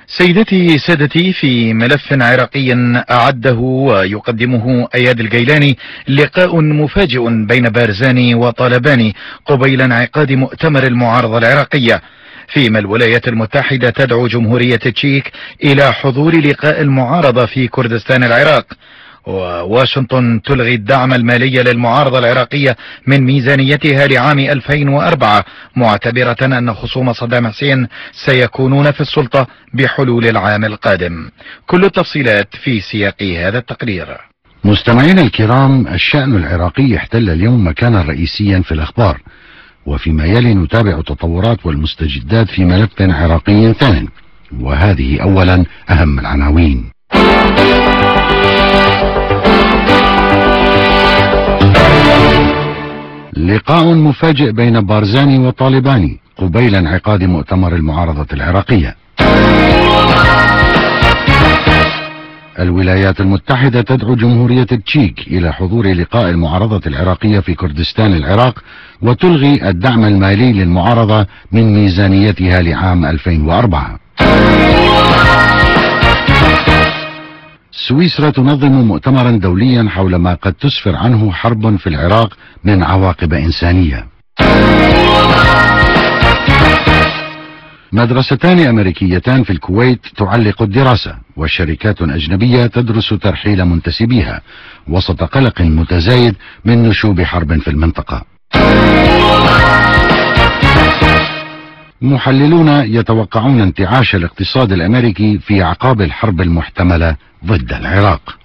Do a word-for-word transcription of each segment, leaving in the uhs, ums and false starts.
سيدتي سادتي، في ملف عراقي أعده ويقدمه أياد الجيلاني لقاء مفاجئ بين بارزاني وطالباني قبيل انعقاد مؤتمر المعارضة العراقية، فيما الولايات المتحدة تدعو جمهورية تشيك إلى حضور لقاء المعارضة في كردستان العراق، وواشنطن تلغي الدعم المالي للمعارضة العراقية من ميزانيتها لعام ألفين وأربعة، معتبرة أن خصوم صدام حسين سيكونون في السلطة بحلول العام القادم. كل التفصيلات في سياق هذا التقرير. مستمعينا الكرام، الشأن العراقي احتل اليوم مكانا رئيسيا في الأخبار، وفيما يلي نتابع التطورات والمستجدات في ملف عراقي ثان، وهذه أولا أهم العناوين. لقاء مفاجئ بين بارزاني وطالباني قبيل انعقاد مؤتمر المعارضة العراقية. الولايات المتحدة تدعو جمهورية تشيك إلى حضور لقاء المعارضة العراقية في كردستان العراق، وتلغي الدعم المالي للمعارضة من ميزانيتها لعام ألفين وأربعة. سويسرا تنظم مؤتمرا دوليا حول ما قد تسفر عنه حرب في العراق من عواقب إنسانية. مدرستان أمريكيتان في الكويت تعلق الدراسة، وشركات أجنبية تدرس ترحيل منتسبيها وسط قلق متزايد من نشوب حرب في المنطقة. محللون يتوقعون انتعاش الاقتصاد الأمريكي في أعقاب الحرب المحتملة ضد العراق.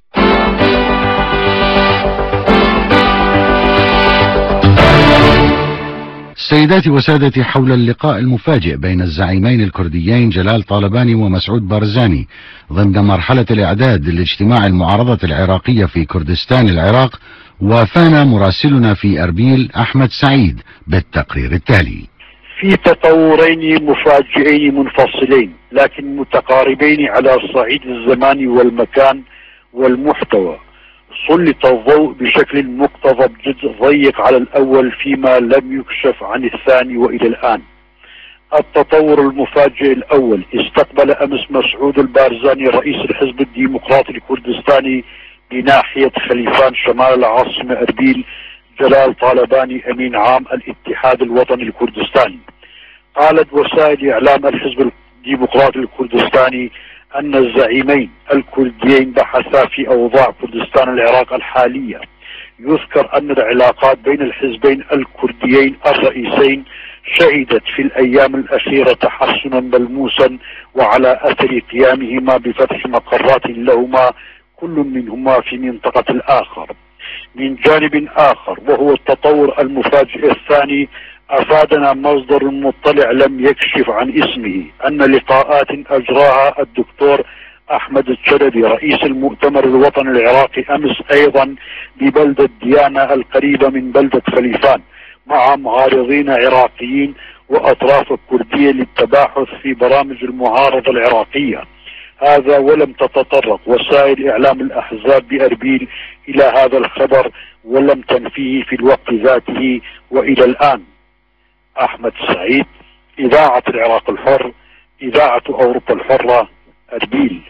سيداتي وسادتي، حول اللقاء المفاجئ بين الزعيمين الكرديين جلال طالباني ومسعود بارزاني ضمن مرحلة الإعداد لاجتماع المعارضة العراقية في كردستان العراق، وافانا مراسلنا في أربيل أحمد سعيد بالتقرير التالي. في تطورين مفاجئين منفصلين لكن متقاربين على صعيد الزمان والمكان والمحتوى، سلط الضوء بشكل مقتضب جد ضيق على الأول فيما لم يكشف عن الثاني وإلى الآن. التطور المفاجئ الأول: استقبل أمس مسعود البارزاني رئيس الحزب الديمقراطي الكردستاني بناحية خليفان شمال العاصمة أربيل جلال طالباني أمين عام الاتحاد الوطني الكردستاني. قالت وسائل إعلام الحزب الديمقراطي الكردستاني أن الزعيمين الكرديين بحثا في أوضاع كردستان العراق الحالية. يذكر أن العلاقات بين الحزبين الكرديين الرئيسين شهدت في الأيام الأخيرة تحسنا ملموسا، وعلى أثر قيامهما بفتح مقرات لهما كل منهما في منطقة الآخر. من جانب آخر وهو التطور المفاجئ الثاني، أفادنا مصدر مطلع لم يكشف عن اسمه أن لقاءات أجراها الدكتور أحمد الشلبي رئيس المؤتمر الوطني العراقي أمس أيضا ببلدة ديانة القريبة من بلدة خليفان مع معارضين عراقيين وأطراف كردية للتباحث في برامج المعارضة العراقية. هذا ولم تتطرق وسائل إعلام الأحزاب بأربيل إلى هذا الخبر ولم تنفيه في الوقت ذاته وإلى الآن. أحمد سعيد، إذاعة العراق الحر، إذاعة أوروبا الحرة، أربيل.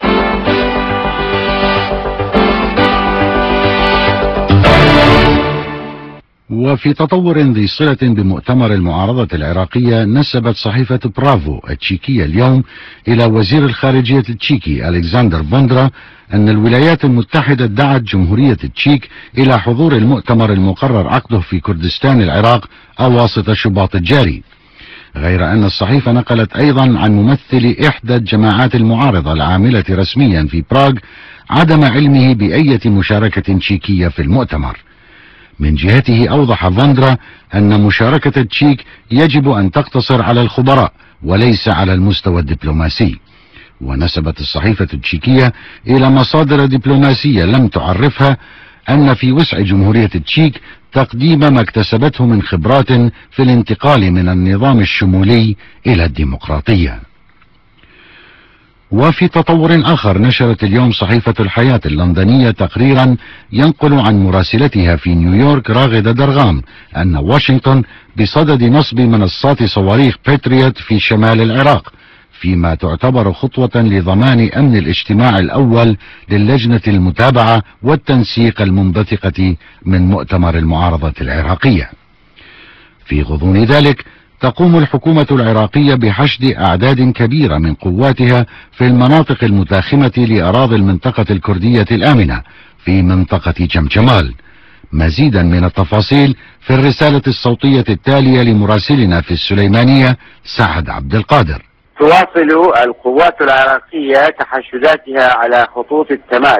وفي تطور ذي صلة بمؤتمر المعارضة العراقية، نسبت صحيفة برافو التشيكية اليوم إلى وزير الخارجية التشيكي ألكسندر فوندرا أن الولايات المتحدة دعت جمهورية تشيك إلى حضور المؤتمر المقرر عقده في كردستان العراق أواسط شباط الجاري. غير أن الصحيفة نقلت أيضا عن ممثل إحدى الجماعات المعارضة العاملة رسميا في براغ عدم علمه بأية مشاركة تشيكية في المؤتمر. من جهته أوضح فوندرا أن مشاركة تشيك يجب أن تقتصر على الخبراء وليس على المستوى الدبلوماسي. ونسبت الصحيفة التشيكية إلى مصادر دبلوماسية لم تعرفها أن في وسع جمهورية تشيك تقديم ما اكتسبته من خبرات في الانتقال من النظام الشمولي إلى الديمقراطية. وفي تطور آخر، نشرت اليوم صحيفة الحياة اللندنية تقريرا ينقل عن مراسلتها في نيويورك راغدة درغام أن واشنطن بصدد نصب منصات صواريخ باتريوت في شمال العراق، فيما تعتبر خطوة لضمان أمن الاجتماع الأول للجنة المتابعة والتنسيق المنبثقة من مؤتمر المعارضة العراقية. في غضون ذلك تقوم الحكومة العراقية بحشد أعداد كبيرة من قواتها في المناطق المتاخمة لأراضي المنطقة الكردية الآمنة في منطقة جمجمال. مزيدا من التفاصيل في الرسالة الصوتية التالية لمراسلنا في السليمانية سعد عبد القادر. تواصل القوات العراقية تحشداتها على خطوط التماس،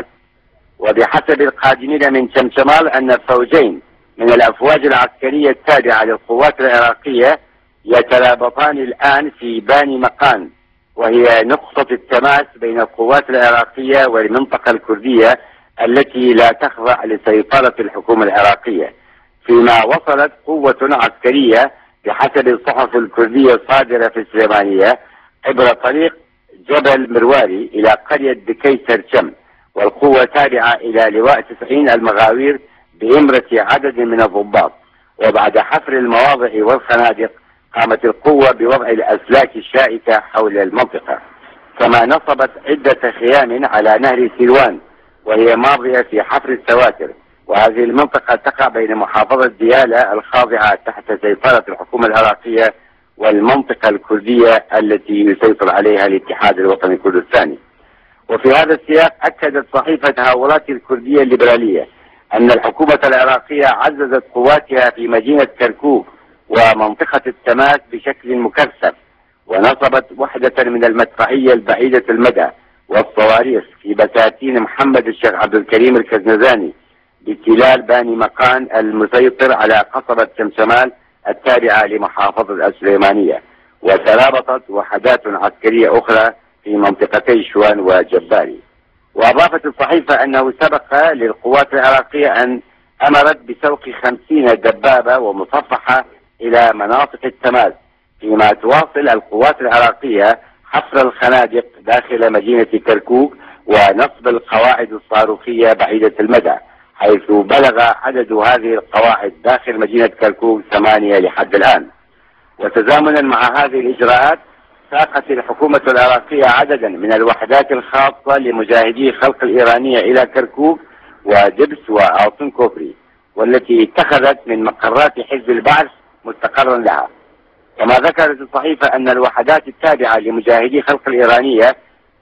وبحسب القادمين من جمجمال أن الفوجين من الأفواج العسكرية التابعة للقوات العراقية يترابطان الآن في باني مقان، وهي نقطة التماس بين القوات العراقية والمنطقة الكردية التي لا تخضع لسيطرة الحكومة العراقية، فيما وصلت قوة عسكرية بحسب الصحف الكردية الصادرة في السليمانية عبر طريق جبل مرواري إلى قرية بكي سرجم، والقوة تابعة إلى لواء تسعين المغاوير بإمرة عدد من الضباط. وبعد حفر المواضع والخنادق قامت القوة بوضع الأسلاك الشائكة حول المنطقة، كما نصبت عدة خيام على نهر سلوان وهي ماضية في حفر السواتر. وهذه المنطقة تقع بين محافظة ديالى الخاضعة تحت سيطرة الحكومة العراقية والمنطقة الكردية التي يسيطر عليها الاتحاد الوطني الكردستاني. وفي هذا السياق أكدت صحيفة هاورات الكردية الليبرالية أن الحكومة العراقية عززت قواتها في مدينة كركوك ومنطقة التماس بشكل مكثف، ونصبت وحدة من المدفعية البعيدة المدى والصواريخ في بساتين محمد الشيخ عبد الكريم الكزنزاني بتلال باني مقان المسيطر على قصبة شمشمال التابعة لمحافظة السليمانية، وترابطت وحدات عسكرية أخرى في منطقتي شوان وجباري. وأضافت الصحيفة أنه سبق للقوات العراقية أن أمرت بسوق خمسين دبابة ومصفحة إلى مناطق التماس، فيما تواصل القوات العراقية حفر الخنادق داخل مدينة كركوك ونصب القواعد الصاروخية بعيدة المدى، حيث بلغ عدد هذه القواعد داخل مدينة كركوك ثمانية لحد الآن. وتزامنا مع هذه الإجراءات ساقت الحكومة العراقية عددا من الوحدات الخاصة لمجاهدي خلق الإيرانية إلى كركوك ودبس وأوطن كوبري، والتي اتخذت من مقرات حزب البعث مستقرا لها. كما ذكرت الصحيفة أن الوحدات التابعة لمجاهدي خلق الإيرانية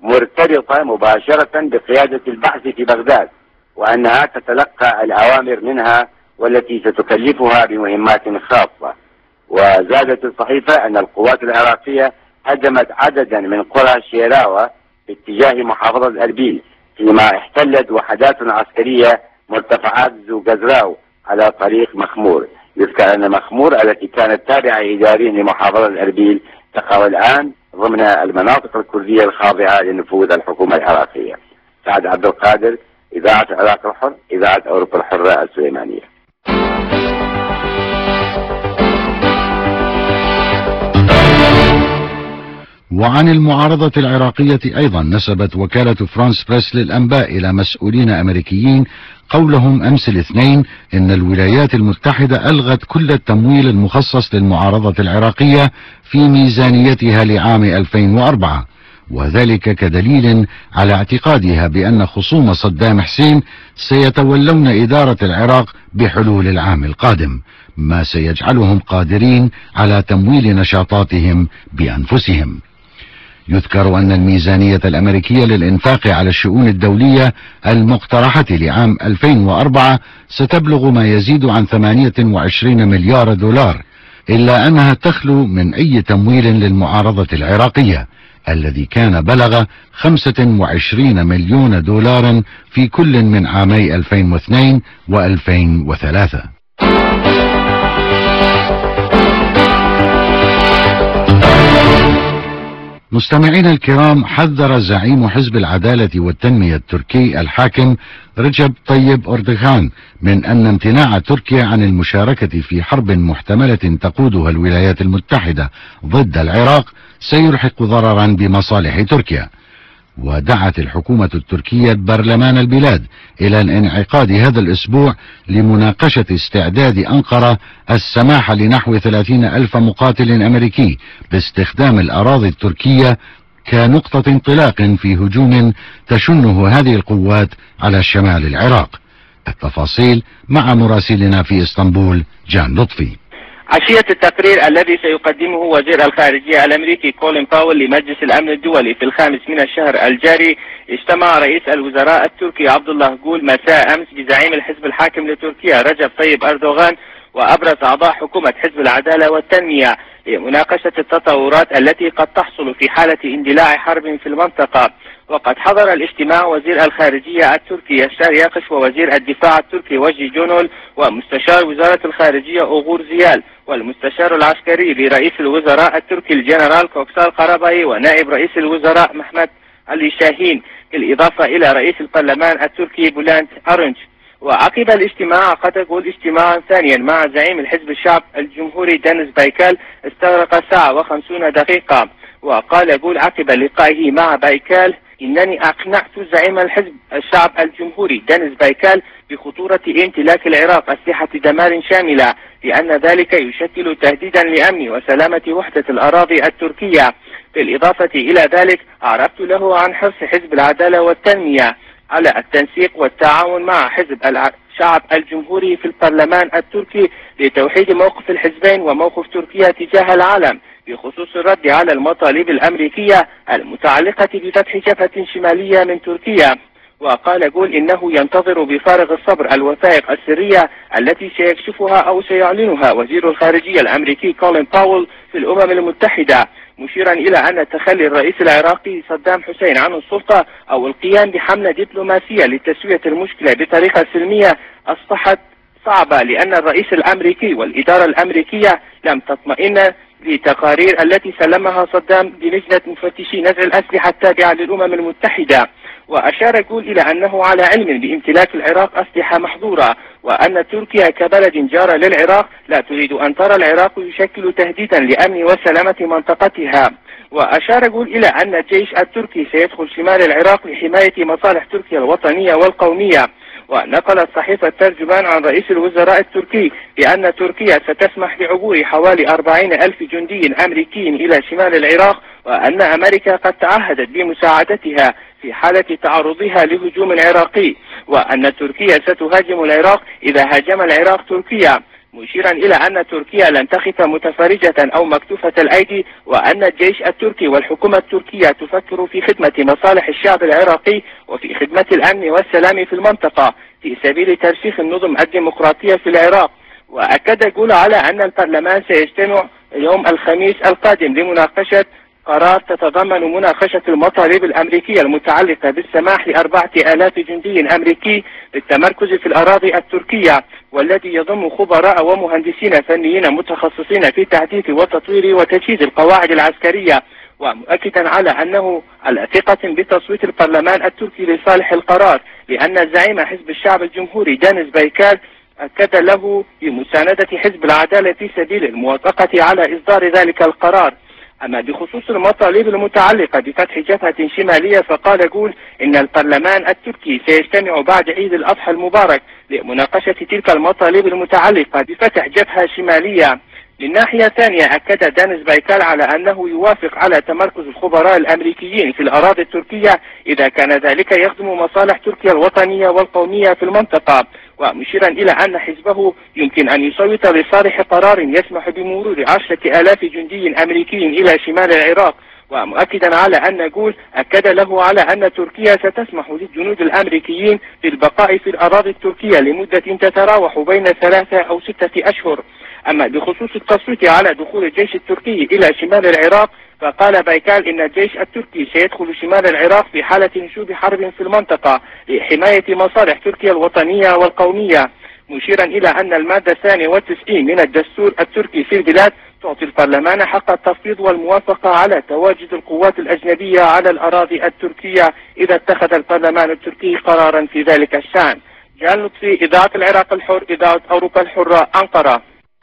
مرتبطة مباشرة بقيادة البعث في بغداد، وأنها تتلقى الأوامر منها والتي ستكلفها بمهمات خاصة. وزادت الصحيفة أن القوات العراقية هدمت عددا من قرى شيراوة باتجاه محافظة أربيل، فيما احتلت وحدات عسكرية مرتفعات ذو جزراو على طريق مخمور. يذكر أن مخمور التي كانت تابعة إداريا لمحافظة أربيل تقع الآن ضمن المناطق الكردية الخاضعة لنفوذ الحكومة العراقية. سعد عبد القادر، إذاعة العراق الحر، إذاعة أوروبا الحرة السليمانية. وعن المعارضة العراقية أيضا نسبت وكالة فرانس بريس للأنباء إلى مسؤولين أمريكيين قولهم أمس الاثنين إن الولايات المتحدة ألغت كل التمويل المخصص للمعارضة العراقية في ميزانيتها لعام ألفين وأربعة، وذلك كدليل على اعتقادها بأن خصوم صدام حسين سيتولون إدارة العراق بحلول العام القادم، ما سيجعلهم قادرين على تمويل نشاطاتهم بأنفسهم. يذكر أن الميزانية الأمريكية للإنفاق على الشؤون الدولية المقترحة لعام ألفين وأربعة ستبلغ ما يزيد عن ثمانية وعشرين مليار دولار، إلا أنها تخلو من أي تمويل للمعارضة العراقية الذي كان بلغ خمسة وعشرين مليون دولارا في كل من عامي ألفين واثنين وألفين وثلاثة. مستمعينا الكرام، حذر زعيم حزب العدالة والتنمية التركي الحاكم رجب طيب أردوغان من أن امتناع تركيا عن المشاركة في حرب محتملة تقودها الولايات المتحدة ضد العراق سيلحق ضررا بمصالح تركيا. ودعت الحكومة التركية برلمان البلاد إلى الانعقاد هذا الأسبوع لمناقشة استعداد أنقرة السماح لنحو ثلاثين ألف مقاتل أمريكي باستخدام الأراضي التركية كنقطة انطلاق في هجوم تشنه هذه القوات على شمال العراق. التفاصيل مع مراسلنا في اسطنبول جان لطفي. عشية التقرير الذي سيقدمه وزير الخارجية الأمريكي كولين باول لمجلس الأمن الدولي في الخامس من الشهر الجاري، اجتمع رئيس الوزراء التركي عبد الله جول مساء أمس بزعيم الحزب الحاكم لتركيا رجب طيب أردوغان وأبرز أعضاء حكومة حزب العدالة والتنمية لمناقشة التطورات التي قد تحصل في حالة اندلاع حرب في المنطقة. وقد حضر الاجتماع وزير الخارجية التركي يشار ياقش ووزير الدفاع التركي وجي جونول ومستشار وزارة الخارجية أوغور زيال والمستشار العسكري لرئيس الوزراء التركي الجنرال كوكسال قرباي ونائب رئيس الوزراء محمد علي شاهين، بالإضافة إلى رئيس البرلمان التركي بولانت أرنج. وعقب الاجتماع عقد جول اجتماعا ثانيا مع زعيم الحزب الشعب الجمهوري دانيس بايكال استغرق ساعة وخمسون دقيقة. وقال جول عقب لقائه مع بايكال: إنني أقنعت زعيم الحزب الشعب الجمهوري دانيس بايكال بخطورة امتلاك العراق أسلحة دمار شاملة، لأن ذلك يشكل تهديدا لأمن وسلامة وحدة الأراضي التركية. بالإضافة إلى ذلك أعربت له عن حرص حزب العدالة والتنمية على التنسيق والتعاون مع حزب الشعب الجمهوري في البرلمان التركي لتوحيد موقف الحزبين وموقف تركيا تجاه العالم بخصوص الرد على المطالب الأمريكية المتعلقة بفتح جبهة شمالية من تركيا. وقال جول إنه ينتظر بفارغ الصبر الوثائق السرية التي سيكشفها أو سيعلنها وزير الخارجية الأمريكي كولين باول في الأمم المتحدة، مشيرا إلى أن تخلي الرئيس العراقي صدام حسين عن السلطة أو القيام بحملة دبلوماسية لتسوية المشكلة بطريقة سلمية أصبحت صعبة، لأن الرئيس الأمريكي والإدارة الأمريكية لم تطمئن لتقارير التي سلمها صدام للجنة مفتشي نزع الأسلحة التابعة للأمم المتحدة. وأشار جول إلى أنه على علم بامتلاك العراق أسلحة محظورة، وأن تركيا كبلد جار للعراق لا تريد أن ترى العراق يشكل تهديدا لأمن وسلامة منطقتها. وأشار جول إلى أن الجيش التركي سيدخل شمال العراق لحماية مصالح تركيا الوطنية والقومية. ونقلت صحيفة ترجمان عن رئيس الوزراء التركي بأن تركيا ستسمح بعبور حوالي أربعين ألف جندي أمريكي إلى شمال العراق، وأن أمريكا قد تعهدت بمساعدتها في حالة تعرضها لهجوم عراقي، وأن تركيا ستهاجم العراق إذا هاجم العراق تركيا، مشيرا إلى أن تركيا لن تقف متفرجة أو مكتوفة الأيدي، وأن الجيش التركي والحكومة التركية تفكر في خدمة مصالح الشعب العراقي وفي خدمة الأمن والسلام في المنطقة في سبيل ترسيخ النظم الديمقراطية في العراق. وأكد جول على أن البرلمان سيجتمع يوم الخميس القادم لمناقشة قرار تتضمن مناقشة المطالب الأمريكية المتعلقة بالسماح لأربعة آلاف جندي أمريكي بالتمركز في الأراضي التركية، والذي يضم خبراء ومهندسين فنيين متخصصين في تحديث وتطوير وتجهيز القواعد العسكرية. ومؤكدا على أنه على ثقة بتصويت البرلمان التركي لصالح القرار، لأن زعيم حزب الشعب الجمهوري دانيس بايكال أكد له بمساندة حزب العدالة في سبيل الموافقة على إصدار ذلك القرار. أما بخصوص المطالب المتعلقة بفتح جبهة شمالية، فقال جول إن البرلمان التركي سيجتمع بعد عيد الأضحى المبارك لمناقشة تلك المطالب المتعلقة بفتح جبهة شمالية. من ناحية ثانية أكد دانيس بايكال على أنه يوافق على تمركز الخبراء الأمريكيين في الأراضي التركية إذا كان ذلك يخدم مصالح تركيا الوطنية والقومية في المنطقة، ومشيرا إلى أن حزبه يمكن أن يصوت لصالح قرار يسمح بمرور عشرة آلاف جندي أمريكي إلى شمال العراق. ومؤكدا على أن جول أكد له على أن تركيا ستسمح للجنود الأمريكيين بالبقاء في الأراضي التركية لمدة تتراوح بين ثلاثة أو ستة أشهر. أما بخصوص التصويت على دخول الجيش التركي إلى شمال العراق، فقال بايكال إن الجيش التركي سيدخل شمال العراق في حالة نشوب حرب في المنطقة لحماية مصالح تركيا الوطنية والقومية، مشيرا إلى أن المادة الثانية والتسعين من الدستور التركي في البلاد تعطي البرلمان حق التفويض والموافقة على تواجد القوات الأجنبية على الأراضي التركية إذا اتخذ البرلمان التركي قرارا في ذلك الشأن. جان لطفي، إذاعة العراق الحر، إذاعة أوروبا الحرة، أنقرة.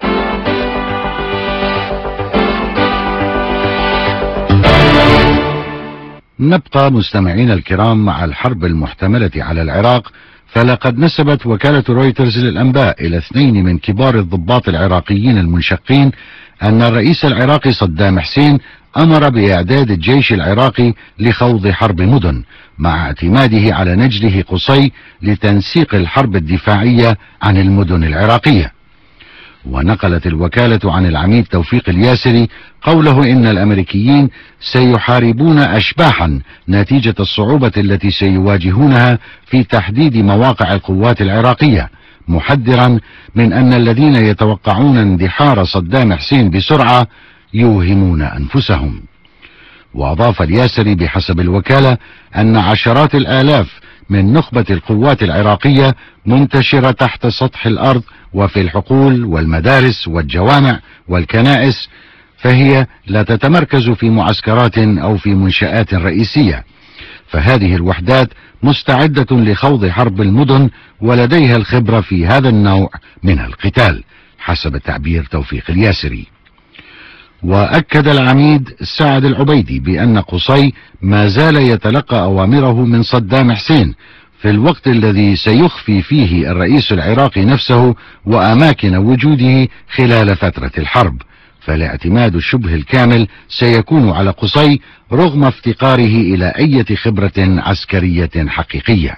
نبقى مستمعين الكرام مع الحرب المحتملة على العراق، فلقد نسبت وكالة رويترز للأنباء إلى اثنين من كبار الضباط العراقيين المنشقين أن الرئيس العراقي صدام حسين أمر بإعداد الجيش العراقي لخوض حرب مدن مع اعتماده على نجله قصي لتنسيق الحرب الدفاعية عن المدن العراقية. ونقلت الوكالة عن العميد توفيق الياسري قوله إن الأمريكيين سيحاربون أشباحا نتيجة الصعوبة التي سيواجهونها في تحديد مواقع القوات العراقية، محذرا من أن الذين يتوقعون اندحار صدام حسين بسرعة يوهمون أنفسهم. وأضاف الياسري بحسب الوكالة أن عشرات الآلاف من نخبة القوات العراقية منتشرة تحت سطح الأرض وفي الحقول والمدارس والجوامع والكنائس، فهي لا تتمركز في معسكرات أو في منشآت رئيسية، فهذه الوحدات مستعدة لخوض حرب المدن ولديها الخبرة في هذا النوع من القتال حسب تعبير توفيق الياسري. وأكد العميد سعد العبيدي بأن قصي ما زال يتلقى أوامره من صدام حسين في الوقت الذي سيخفي فيه الرئيس العراقي نفسه وأماكن وجوده خلال فترة الحرب، فالاعتماد الشبه الكامل سيكون على قصي رغم افتقاره إلى أي خبرة عسكرية حقيقية.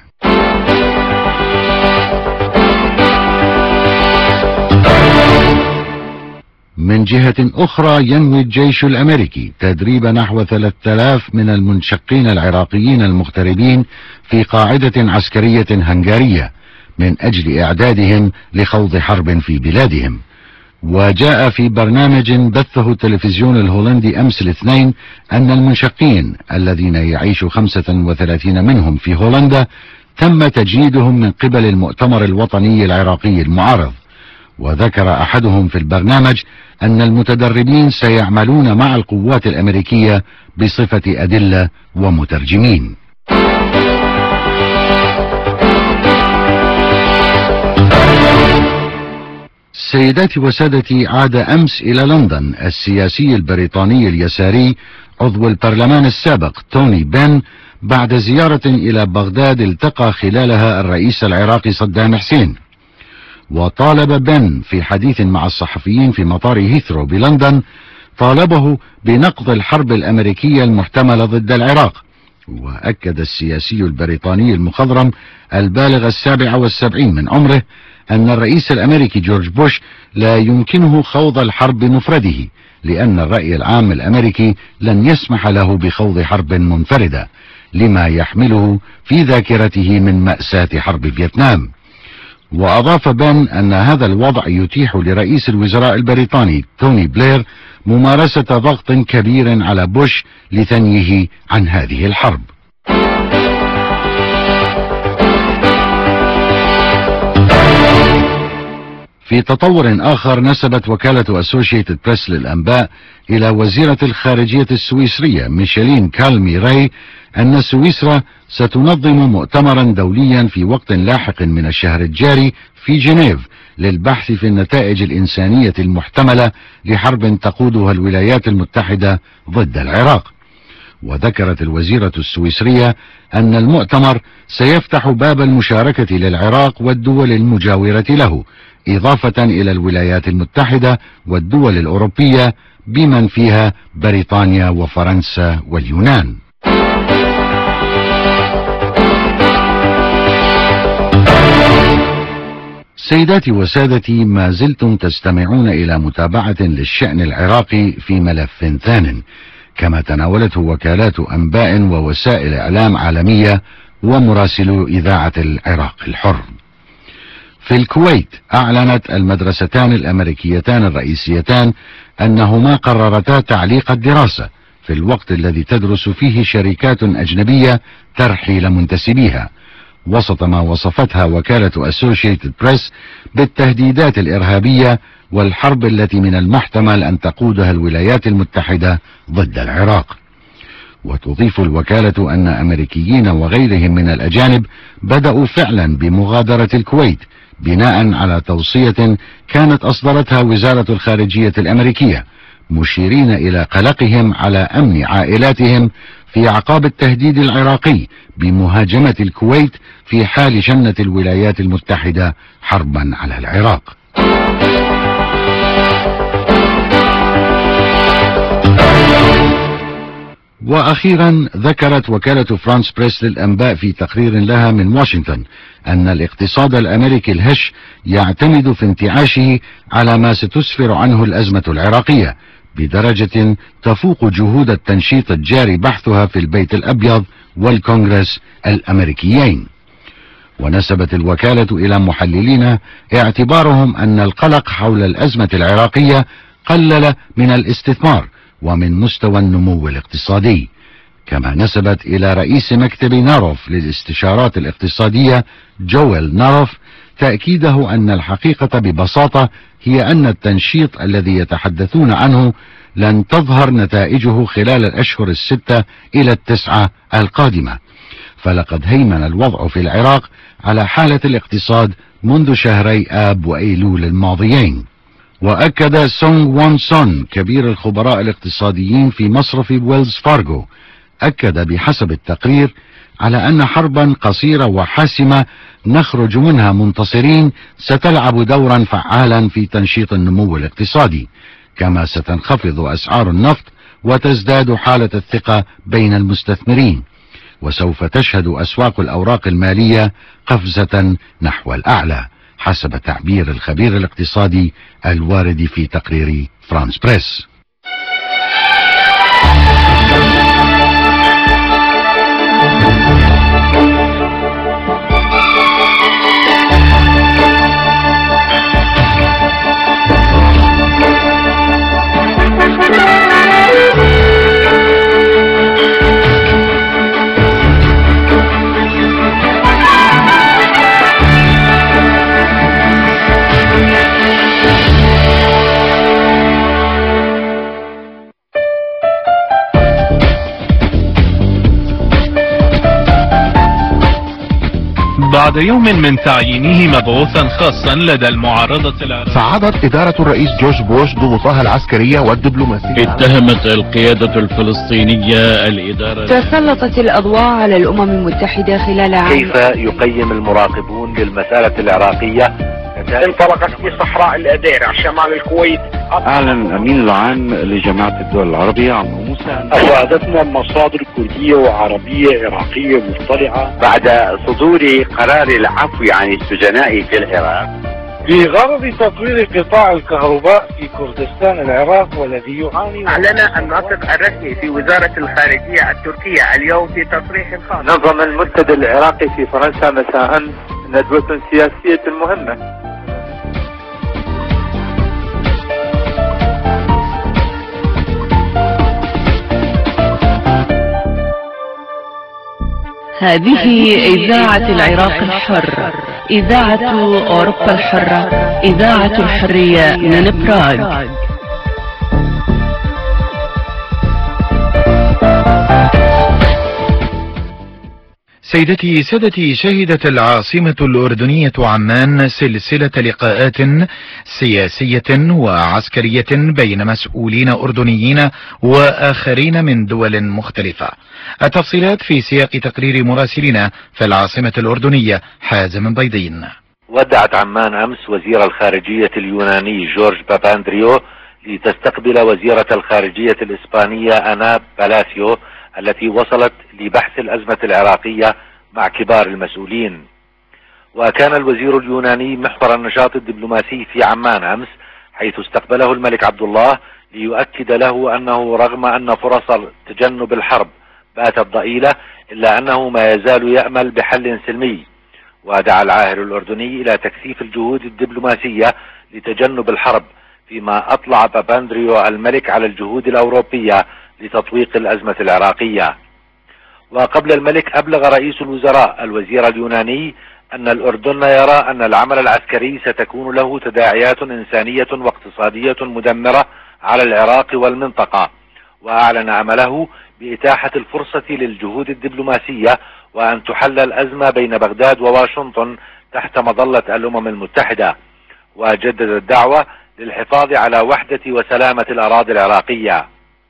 من جهة أخرى ينوي الجيش الأمريكي تدريب نحو ثلاثة آلاف من المنشقين العراقيين المغتربين في قاعدة عسكرية هنغارية من أجل إعدادهم لخوض حرب في بلادهم. وجاء في برنامج بثه التلفزيون الهولندي أمس الاثنين أن المنشقين الذين يعيش خمسة وثلاثين منهم في هولندا تم تجنيدهم من قبل المؤتمر الوطني العراقي المعارض. وذكر أحدهم في البرنامج أن المتدربين سيعملون مع القوات الأمريكية بصفة أدلة ومترجمين. سيداتي وسادتي، عاد أمس إلى لندن السياسي البريطاني اليساري عضو البرلمان السابق توني بن بعد زيارة إلى بغداد التقى خلالها الرئيس العراقي صدام حسين. وطالب بن في حديث مع الصحفيين في مطار هيثرو بلندن طالبه بنقض الحرب الأمريكية المحتملة ضد العراق. وأكد السياسي البريطاني المخضرم البالغ السابع والسبعين من عمره أن الرئيس الأمريكي جورج بوش لا يمكنه خوض الحرب بمفرده، لأن الرأي العام الأمريكي لن يسمح له بخوض حرب منفردة لما يحمله في ذاكرته من مأساة حرب فيتنام. وأضاف بن أن هذا الوضع يتيح لرئيس الوزراء البريطاني توني بلير ممارسة ضغط كبير على بوش لثنيه عن هذه الحرب. في تطور آخر، نسبت وكالة أسوشيتد بريس للأنباء إلى وزيرة الخارجية السويسرية ميشيلين كالميراي أن سويسرا ستنظم مؤتمرا دوليا في وقت لاحق من الشهر الجاري في جنيف للبحث في النتائج الإنسانية المحتملة لحرب تقودها الولايات المتحدة ضد العراق. وذكرت الوزيرة السويسرية أن المؤتمر سيفتح باب المشاركة للعراق والدول المجاورة له، إضافة إلى الولايات المتحدة والدول الأوروبية بمن فيها بريطانيا وفرنسا واليونان. سيداتي وسادتي، ما زلتم تستمعون إلى متابعة للشأن العراقي في ملف ثان، كما تناولته وكالات أنباء ووسائل إعلام عالمية ومراسلو إذاعة العراق الحر. في الكويت أعلنت المدرستان الأمريكيتان الرئيسيتان أنهما قررتا تعليق الدراسة في الوقت الذي تدرس فيه شركات أجنبية ترحيل منتسبيها، وسط ما وصفتها وكالة أسوشيتد بريس بالتهديدات الإرهابية والحرب التي من المحتمل أن تقودها الولايات المتحدة ضد العراق. وتضيف الوكالة أن أمريكيين وغيرهم من الأجانب بدأوا فعلا بمغادرة الكويت بناء على توصية كانت أصدرتها وزارة الخارجية الأمريكية، مشيرين إلى قلقهم على أمن عائلاتهم في أعقاب التهديد العراقي بمهاجمة الكويت في حال شنت الولايات المتحدة حربا على العراق. وأخيرا ذكرت وكالة فرانس بريس للأنباء في تقرير لها من واشنطن أن الاقتصاد الأمريكي الهش يعتمد في انتعاشه على ما ستسفر عنه الأزمة العراقية بدرجة تفوق جهود التنشيط الجاري بحثها في البيت الأبيض والكونغرس الأمريكيين. ونسبت الوكالة إلى محللين اعتبارهم أن القلق حول الأزمة العراقية قلل من الاستثمار ومن مستوى النمو الاقتصادي. كما نسبت إلى رئيس مكتب ناروف للاستشارات الاقتصادية جويل ناروف تأكيده أن الحقيقة ببساطة هي أن التنشيط الذي يتحدثون عنه لن تظهر نتائجه خلال الأشهر الستة إلى التسعة القادمة، فلقد هيمن الوضع في العراق على حالة الاقتصاد منذ شهري آب وأيلول الماضيين. وأكد سونغ وان سون كبير الخبراء الاقتصاديين في مصرف ويلز فارغو أكد بحسب التقرير على أن حربا قصيرة وحاسمة نخرج منها منتصرين ستلعب دورا فعالا في تنشيط النمو الاقتصادي، كما ستنخفض أسعار النفط وتزداد حالة الثقة بين المستثمرين، وسوف تشهد أسواق الأوراق المالية قفزة نحو الأعلى حسب تعبير الخبير الاقتصادي الوارد في تقرير فرانس بريس. بعد يوم من تعيينه مبعوثا خاصا لدى المعارضة العراقية، صعدت إدارة الرئيس جورج بوش ضغوطها العسكرية والدبلوماسية. اتهمت القيادة الفلسطينية الإدارة. تسلطت الأضواء على الأمم المتحدة خلال عام. كيف يقيم المراقبون للمسألة العراقية؟ انطلقت في صحراء الأديرة شمال الكويت. أعلن الأمين العام لجماعة الدول العربية عمرو موسى. أفادتنا مصادر كردية وعربية عراقية مطلعة بعد صدور قرار العفو عن السجناء في العراق بغرض تطوير قطاع الكهرباء في كردستان العراق والذي يعاني. أعلن الناطق الرسمي في وزارة الخارجية التركية اليوم في تصريح خاص. نظم المنتدى العراقي في فرنسا مساء ندوة سياسية مهمة. هذه إذاعة العراق الحر، إذاعة أوروبا الحرة، إذاعة الحرية من براغ. سيدتي سادتي، شهدت العاصمة الأردنية عمان سلسلة لقاءات سياسية وعسكرية بين مسؤولين أردنيين وآخرين من دول مختلفة. التفصيلات في سياق تقرير مراسلنا في العاصمة الأردنية حازم بيضين. ودعت عمان أمس وزير الخارجية اليوناني جورج باباندريو لتستقبل وزيرة الخارجية الإسبانية أنا بالاسيو التي وصلت لبحث الأزمة العراقية مع كبار المسؤولين. وكان الوزير اليوناني محور النشاط الدبلوماسي في عمان أمس، حيث استقبله الملك عبد الله ليؤكد له أنه رغم أن فرص تجنب الحرب باتت ضئيلة إلا أنه ما يزال يأمل بحل سلمي. ودعا العاهل الأردني إلى تكثيف الجهود الدبلوماسية لتجنب الحرب، فيما أطلع باباندريو الملك على الجهود الأوروبية لتطويق الأزمة العراقية. وقبل الملك أبلغ رئيس الوزراء الوزير اليوناني أن الأردن يرى أن العمل العسكري ستكون له تداعيات إنسانية واقتصادية مدمرة على العراق والمنطقة، وأعلن أمله بإتاحة الفرصة للجهود الدبلوماسية وأن تحل الأزمة بين بغداد وواشنطن تحت مظلة الأمم المتحدة، وجدد الدعوة للحفاظ على وحدة وسلامة الأراضي العراقية.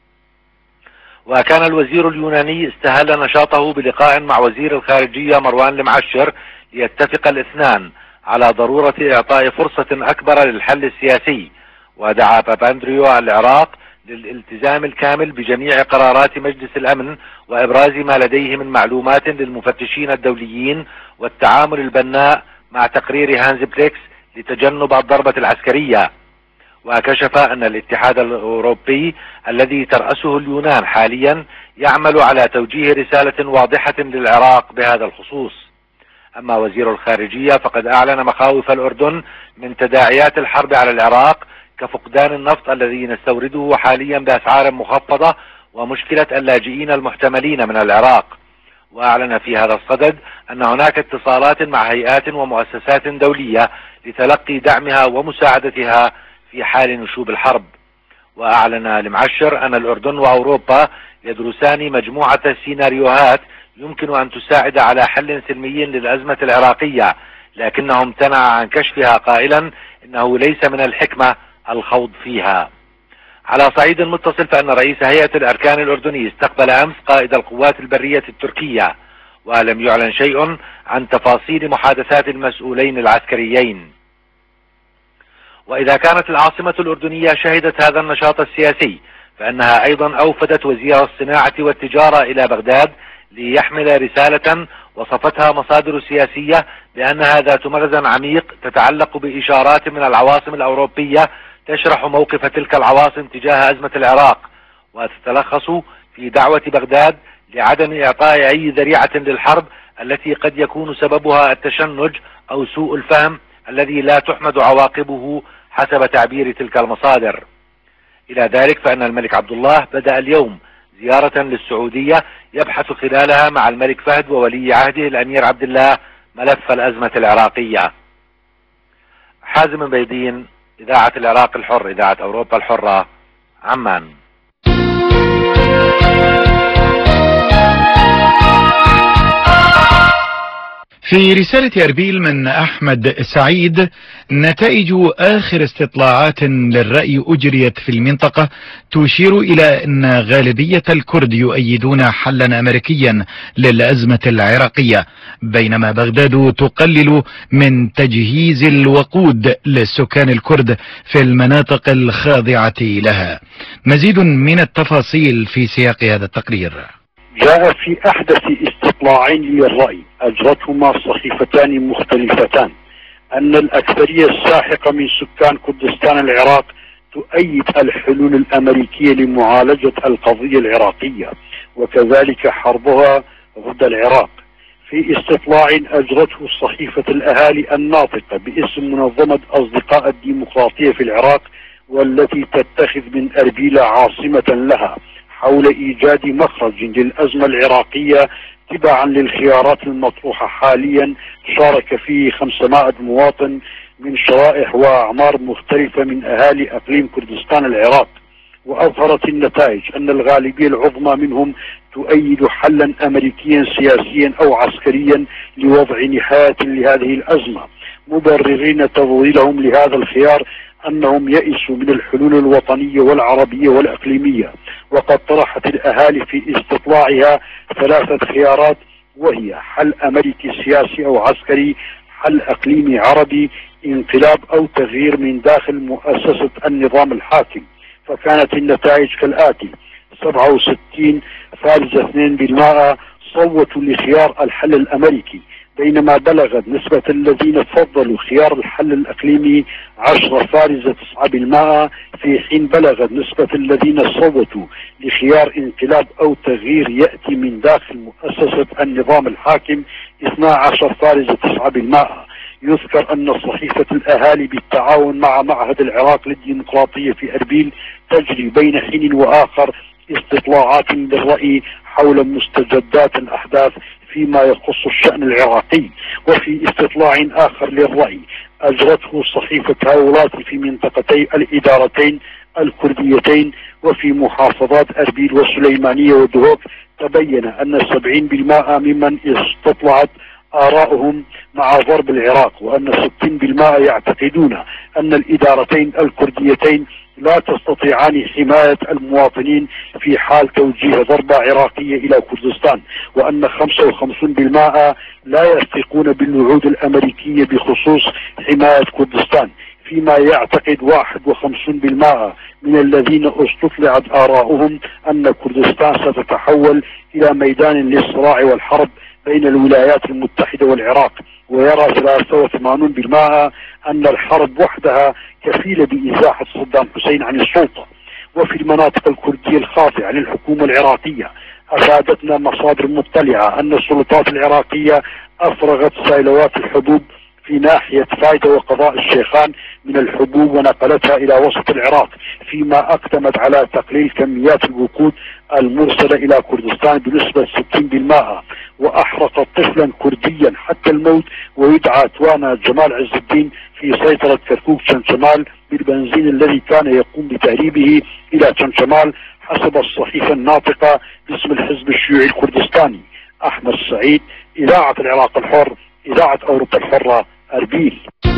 وكان الوزير اليوناني استهل نشاطه بلقاء مع وزير الخارجية مروان المعشر ليتفق الاثنان على ضرورة إعطاء فرصة أكبر للحل السياسي. ودعا باباندريو العراق للالتزام الكامل بجميع قرارات مجلس الأمن وإبراز ما لديه من معلومات للمفتشين الدوليين والتعامل البناء مع تقرير هانز بليكس لتجنب الضربة العسكرية. وكشف أن الاتحاد الأوروبي الذي ترأسه اليونان حاليا يعمل على توجيه رسالة واضحة للعراق بهذا الخصوص. أما وزير الخارجية فقد أعلن مخاوف الأردن من تداعيات الحرب على العراق كفقدان النفط الذي نستورده حاليا بأسعار مخفضة ومشكلة اللاجئين المحتملين من العراق. وأعلن في هذا الصدد أن هناك اتصالات مع هيئات ومؤسسات دولية لتلقي دعمها ومساعدتها في حال نشوب الحرب. وأعلن المعشر أن الأردن وأوروبا يدرسان مجموعة سيناريوهات يمكن أن تساعد على حل سلمي للأزمة العراقية، لكنه امتنع عن كشفها قائلا إنه ليس من الحكمة الخوض فيها. على صعيد متصل فإن رئيس هيئة الأركان الأردني استقبل أمس قائد القوات البرية التركية، ولم يعلن شيء عن تفاصيل محادثات المسؤولين العسكريين. وإذا كانت العاصمة الأردنية شهدت هذا النشاط السياسي فإنها أيضا أوفدت وزير الصناعة والتجارة إلى بغداد ليحمل رسالة وصفتها مصادر سياسية بأنها ذات مغزى عميق تتعلق بإشارات من العواصم الأوروبية تشرح موقف تلك العواصم تجاه أزمة العراق، وتتلخص في دعوة بغداد لعدم إعطاء أي ذريعة للحرب التي قد يكون سببها التشنج أو سوء الفهم الذي لا تحمد عواقبه حسب تعبير تلك المصادر. إلى ذلك فإن الملك عبد الله بدأ اليوم زيارة للسعودية يبحث خلالها مع الملك فهد وولي عهده الأمير عبد الله ملف الأزمة العراقية. حازم بيدين، إذاعة العراق الحر، إذاعة أوروبا الحرة، عمان. في رسالة أربيل من أحمد سعيد: نتائج آخر استطلاعات للرأي أجريت في المنطقة تشير إلى أن غالبية الكرد يؤيدون حلا أمريكيا للأزمة العراقية، بينما بغداد تقلل من تجهيز الوقود للسكان الكرد في المناطق الخاضعة لها. مزيد من التفاصيل في سياق هذا التقرير. جاء في أحدث استطلاعين للرأي أجرتهما صحيفتان مختلفتان أن الأكثرية الساحقة من سكان كردستان العراق تؤيد الحلول الأمريكية لمعالجة القضية العراقية وكذلك حربها ضد العراق. في استطلاع أجرته صحيفة الأهالي الناطقة باسم منظمة أصدقاء الديمقراطية في العراق والتي تتخذ من أربيل عاصمة لها حول إيجاد مخرج للأزمة العراقية تبعا للخيارات المطروحة حاليا، شارك فيه خمسمائة مواطن من شرائح وأعمار مختلفة من أهالي أقليم كردستان العراق. وأظهرت النتائج أن الغالبية العظمى منهم تؤيد حلا أمريكيا سياسيا أو عسكريا لوضع نهاية لهذه الأزمة، مبررين تفضيلهم لهذا الخيار أنهم يئسوا من الحلول الوطنية والعربية والأقليمية. وقد طرحت الأهالي في استطلاعها ثلاثة خيارات، وهي حل أمريكي سياسي أو عسكري، حل أقليمي عربي، انقلاب أو تغيير من داخل مؤسسة النظام الحاكم. فكانت النتائج كالآتي: سبعة وستين فارزة اثنين بالمائة صوتوا لخيار الحل الأمريكي، بينما بلغت نسبة الذين فضلوا خيار الحل الأقليمي عشرة فارزة تسعة بالمائة، في حين بلغت نسبة الذين صوتوا لخيار انقلاب أو تغيير يأتي من داخل مؤسسة النظام الحاكم اثنتا عشرة فارزة تسعة بالمائة. يذكر أن صحيفة الأهالي بالتعاون مع معهد العراق للديمقراطية في أربيل تجري بين حين وآخر استطلاعات للرأي حول مستجدات الأحداث فيما يخص الشأن العراقي. وفي استطلاع آخر للرأي أجرته صحيفة هاولاتي في منطقتي الإدارتين الكرديتين وفي محافظات أربيل والسليمانية ودهوك، تبين أن سبعين بالمائة ممن استطلعت آراؤهم مع ضرب العراق، وأن ستين بالمائة يعتقدون أن الإدارتين الكرديتين لا تستطيعان حماية المواطنين في حال توجيه ضربة عراقية إلى كردستان، وأن خمسة وخمسين بالمائة لا يثقون بالوعود الأمريكية بخصوص حماية كردستان. فيما يعتقد واحد وخمسين بالمئة من الذين استطلعت آراؤهم أن كردستان ستتحول إلى ميدان للصراع والحرب بين الولايات المتحدة والعراق، ويرى ثلاثة وثمانين بالمئة أن الحرب وحدها كفيلة بإزاحة صدام حسين عن السلطة. وفي المناطق الكردية الخاضعة للحكومة العراقية أفادتنا مصادر مطلعة أن السلطات العراقية أفرغت سيلوات الحبوب في ناحية فايدة وقضاء الشيخان من الحبوب ونقلتها إلى وسط العراق، فيما أقدمت على تقليل كميات الوقود المرسلة إلى كردستان بنسبة ستين بالمئة، وأحرقت طفلا كرديا حتى الموت ويدعى توانا جمال عز الدين في سيطرة كركوك شمشمال بالبنزين الذي كان يقوم بتهريبه إلى شمشمال حسب الصحيفة الناطقة باسم الحزب الشيوعي الكردستاني. أحمد سعيد، إذاعة العراق الحر، إذاعة أوروبا الحرة، أربيل.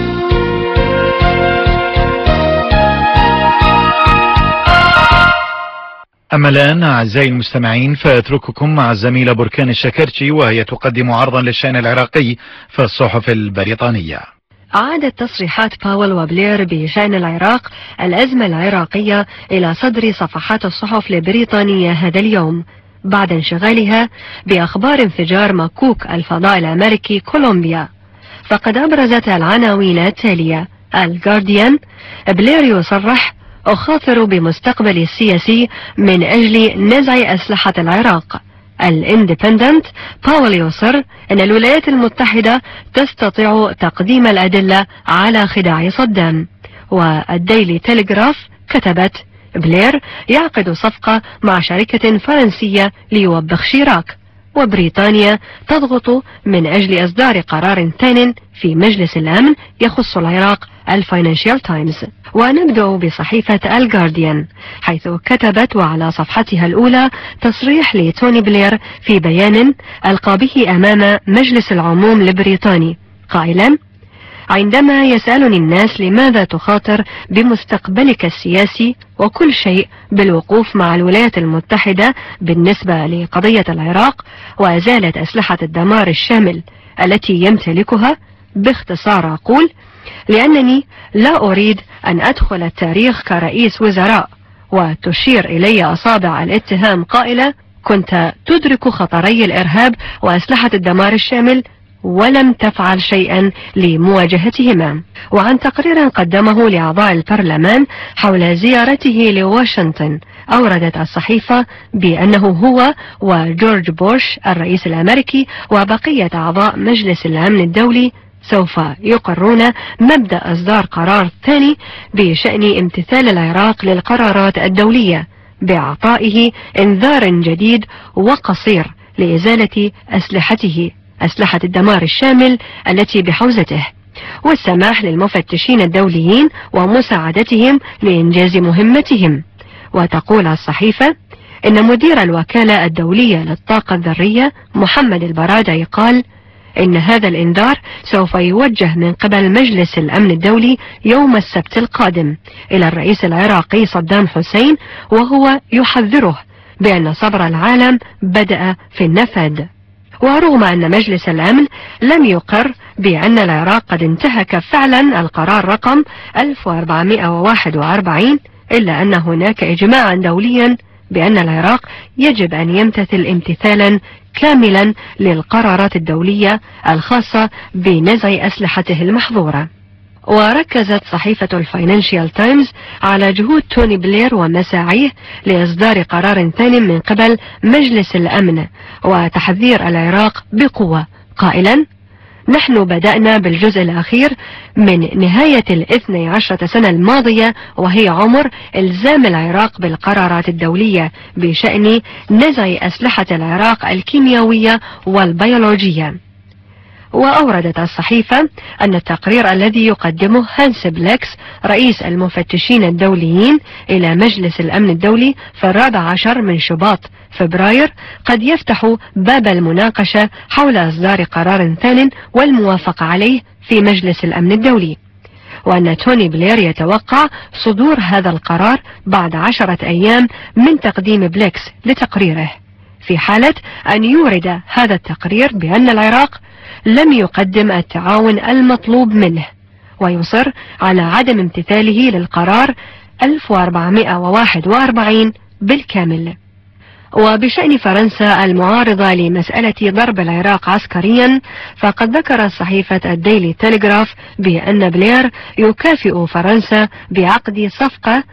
أما الآن أعزائي المستمعين فأترككم مع الزميلة بركان الشكرتي وهي تقدم عرضا للشأن العراقي في الصحف البريطانية. عادت تصريحات باول وبلير بشأن العراق الأزمة العراقية إلى صدر صفحات الصحف البريطانية هذا اليوم بعد انشغالها بأخبار انفجار مكوك الفضاء الأمريكي كولومبيا. فقد أبرزت العناوين التالية: الجارديان، بلير يصرح أخاطر بمستقبلي السياسي من أجل نزع أسلحة العراق. الاندبندنت، باول يصر أن الولايات المتحدة تستطيع تقديم الأدلة على خداع صدام. والديلي تيليغراف كتبت: بلير يعقد صفقة مع شركة فرنسية ليوبخ شيراك. وبريطانيا تضغط من أجل إصدار قرار ثان في مجلس الأمن يخص العراق. الفاينانشال تايمز. ونبدأ بصحيفة الجارديان حيث كتبت وعلى صفحتها الأولى تصريح لتوني بلير في بيان ألقى به أمام مجلس العموم البريطاني قائلا: عندما يسألني الناس لماذا تخاطر بمستقبلك السياسي وكل شيء بالوقوف مع الولايات المتحدة بالنسبة لقضية العراق وإزالة أسلحة الدمار الشامل التي يمتلكها، باختصار أقول لأنني لا أريد أن أدخل التاريخ كرئيس وزراء. وتشير إلي أصابع الاتهام قائلة: كنت تدرك خطري الإرهاب وأسلحة الدمار الشامل ولم تفعل شيئا لمواجهتهما. وعن تقرير قدمه لأعضاء البرلمان حول زيارته لواشنطن أوردت الصحيفة بأنه هو وجورج بوش الرئيس الأمريكي وبقية أعضاء مجلس الأمن الدولي سوف يقرون مبدأ إصدار قرار ثاني بشأن امتثال العراق للقرارات الدولية بإعطائه إنذار جديد وقصير لإزالة أسلحته أسلحة الدمار الشامل التي بحوزته، والسماح للمفتشين الدوليين ومساعدتهم لإنجاز مهمتهم. وتقول الصحيفة إن مدير الوكالة الدولية للطاقة الذرية محمد البرادعي قال إن هذا الإنذار سوف يوجه من قبل مجلس الأمن الدولي يوم السبت القادم إلى الرئيس العراقي صدام حسين، وهو يحذره بأن صبر العالم بدأ في النفاد. ورغم أن مجلس الأمن لم يقر بأن العراق قد انتهك فعلا القرار رقم ألف وأربعمائة وواحد وأربعين، إلا أن هناك إجماعا دوليا بأن العراق يجب أن يمتثل امتثالا كاملا للقرارات الدولية الخاصة بنزع أسلحته المحظورة. وركزت صحيفة الفاينانشال تايمز على جهود توني بلير ومساعيه لإصدار قرار ثاني من قبل مجلس الأمن وتحذير العراق بقوة قائلا: نحن بدأنا بالجزء الأخير من نهاية الاثني عشرة سنة الماضية، وهي عمر إلزام العراق بالقرارات الدولية بشأن نزع أسلحة العراق الكيميائية والبيولوجية. وأوردت الصحيفة أن التقرير الذي يقدمه هانس بليكس رئيس المفتشين الدوليين إلى مجلس الأمن الدولي في الرابع عشر من شباط فبراير قد يفتح باب المناقشة حول إصدار قرار ثان والموافقة عليه في مجلس الأمن الدولي، وأن توني بلير يتوقع صدور هذا القرار بعد عشرة أيام من تقديم بليكس لتقريره، في حالة أن يورد هذا التقرير بأن العراق لم يقدم التعاون المطلوب منه، ويصر على عدم امتثاله للقرار ألف وأربعمائة وواحد وأربعين بالكامل. وبشأن فرنسا المعارضة لمسألة ضرب العراق عسكريا، فقد ذكر صحيفة الديلي تيليغراف بأن بلير يكافئ فرنسا بعقد صفقة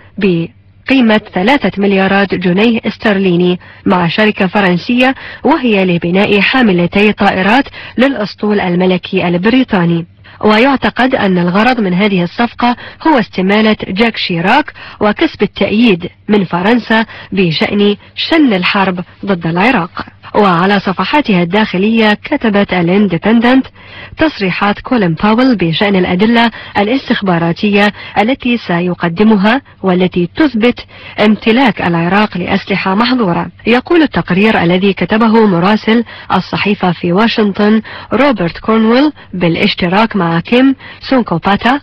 بقيمة ثلاثة مليارات جنيه استرليني مع شركة فرنسية، وهي لبناء حاملتي طائرات للأسطول الملكي البريطاني. ويعتقد أن الغرض من هذه الصفقة هو استمالة جاك شيراك وكسب التأييد من فرنسا بشأن شن الحرب ضد العراق. وعلى صفحاتها الداخلية كتبت الاندبندنت تصريحات كولين باول بشأن الأدلة الاستخباراتية التي سيقدمها والتي تثبت امتلاك العراق لأسلحة محظورة. يقول التقرير الذي كتبه مراسل الصحيفة في واشنطن روبرت كورنويل بالاشتراك مع كيم سونكوباتا،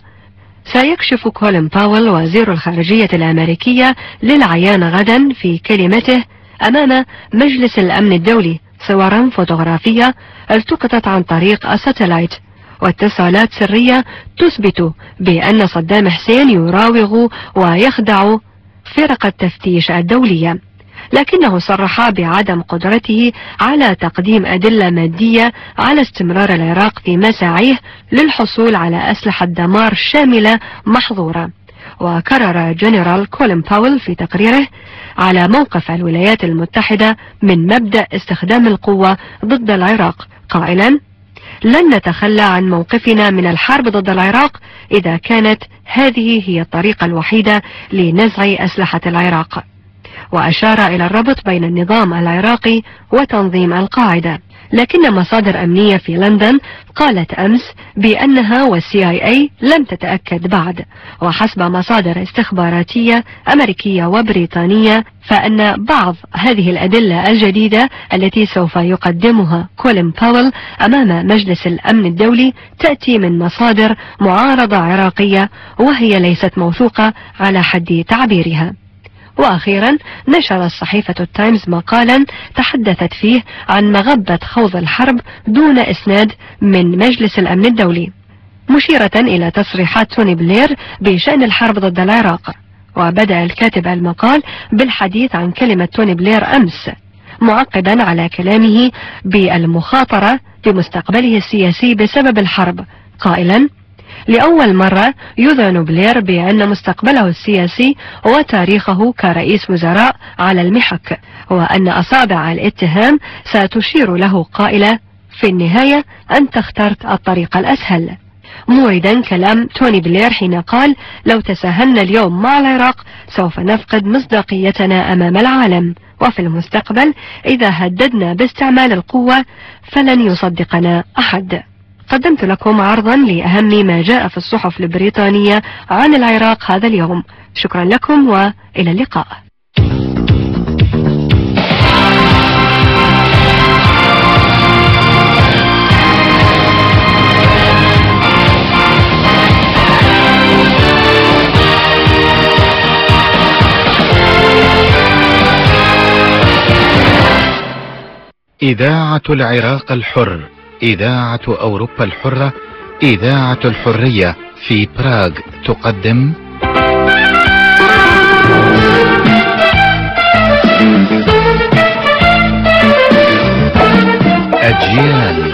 سيكشف كولين باول وزير الخارجية الأمريكية للعيان غدا في كلمته أمام مجلس الأمن الدولي صورا فوتوغرافية التقطت عن طريق الساتلايت واتصالات سرية تثبت بأن صدام حسين يراوغ ويخدع فرق التفتيش الدولية، لكنه صرح بعدم قدرته على تقديم أدلة مادية على استمرار العراق في مساعيه للحصول على أسلحة دمار شاملة محظورة. وكرر جنرال كولين باول في تقريره على موقف الولايات المتحدة من مبدأ استخدام القوة ضد العراق قائلا: لن نتخلى عن موقفنا من الحرب ضد العراق إذا كانت هذه هي الطريقة الوحيدة لنزع أسلحة العراق. وأشار إلى الربط بين النظام العراقي وتنظيم القاعدة، لكن مصادر أمنية في لندن قالت أمس بأنها والسي آي إي لم تتأكد بعد. وحسب مصادر استخباراتية أمريكية وبريطانية فإن بعض هذه الأدلة الجديدة التي سوف يقدمها كولين باول أمام مجلس الأمن الدولي تأتي من مصادر معارضة عراقية وهي ليست موثوقة على حد تعبيرها. وأخيرا نشر الصحيفة التايمز مقالا تحدثت فيه عن مغبة خوض الحرب دون إسناد من مجلس الأمن الدولي، مشيرة إلى تصريحات توني بلير بشأن الحرب ضد العراق. وبدأ الكاتب المقال بالحديث عن كلمة توني بلير أمس، معقبا على كلامه بالمخاطرة بمستقبله السياسي بسبب الحرب، قائلا: لأول مرة يذعن بلير بأن مستقبله السياسي وتاريخه كرئيس وزراء على المحك، وأن أصابع الاتهام ستشير له قائلة: في النهاية أنت اخترت الطريق الأسهل، موردا كلام توني بلير حين قال: لو تساهلنا اليوم مع العراق سوف نفقد مصداقيتنا أمام العالم، وفي المستقبل إذا هددنا باستعمال القوة فلن يصدقنا أحد. قدمت لكم عرضا لأهم ما جاء في الصحف البريطانية عن العراق هذا اليوم. شكرا لكم وإلى اللقاء. إذاعة العراق الحر، إذاعة أوروبا الحرة، إذاعة الحرية في براغ تقدم أجيال.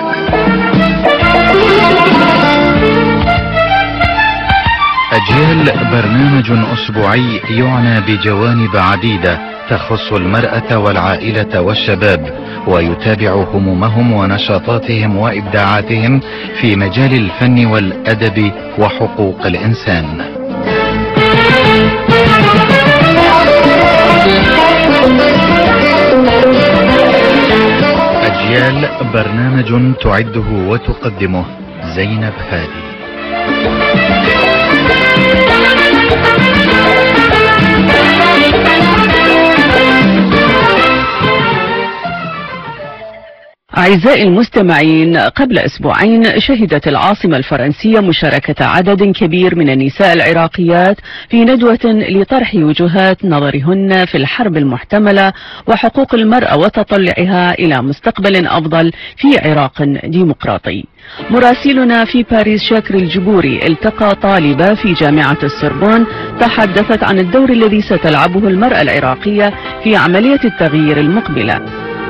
أجيال برنامج أسبوعي يعنى بجوانب عديدة تخص المرأة والعائلة والشباب، ويتابع همومهم ونشاطاتهم وإبداعاتهم في مجال الفن والأدب وحقوق الإنسان. أجيال برنامج تعده وتقدمه زينب هادي. أعزائي المستمعين، قبل أسبوعين شهدت العاصمة الفرنسية مشاركة عدد كبير من النساء العراقيات في ندوة لطرح وجهات نظرهن في الحرب المحتملة وحقوق المرأة وتطلعها إلى مستقبل أفضل في عراق ديمقراطي. مراسلنا في باريس شاكر الجبوري التقى طالبة في جامعة السوربون تحدثت عن الدور الذي ستلعبه المرأة العراقية في عملية التغيير المقبلة.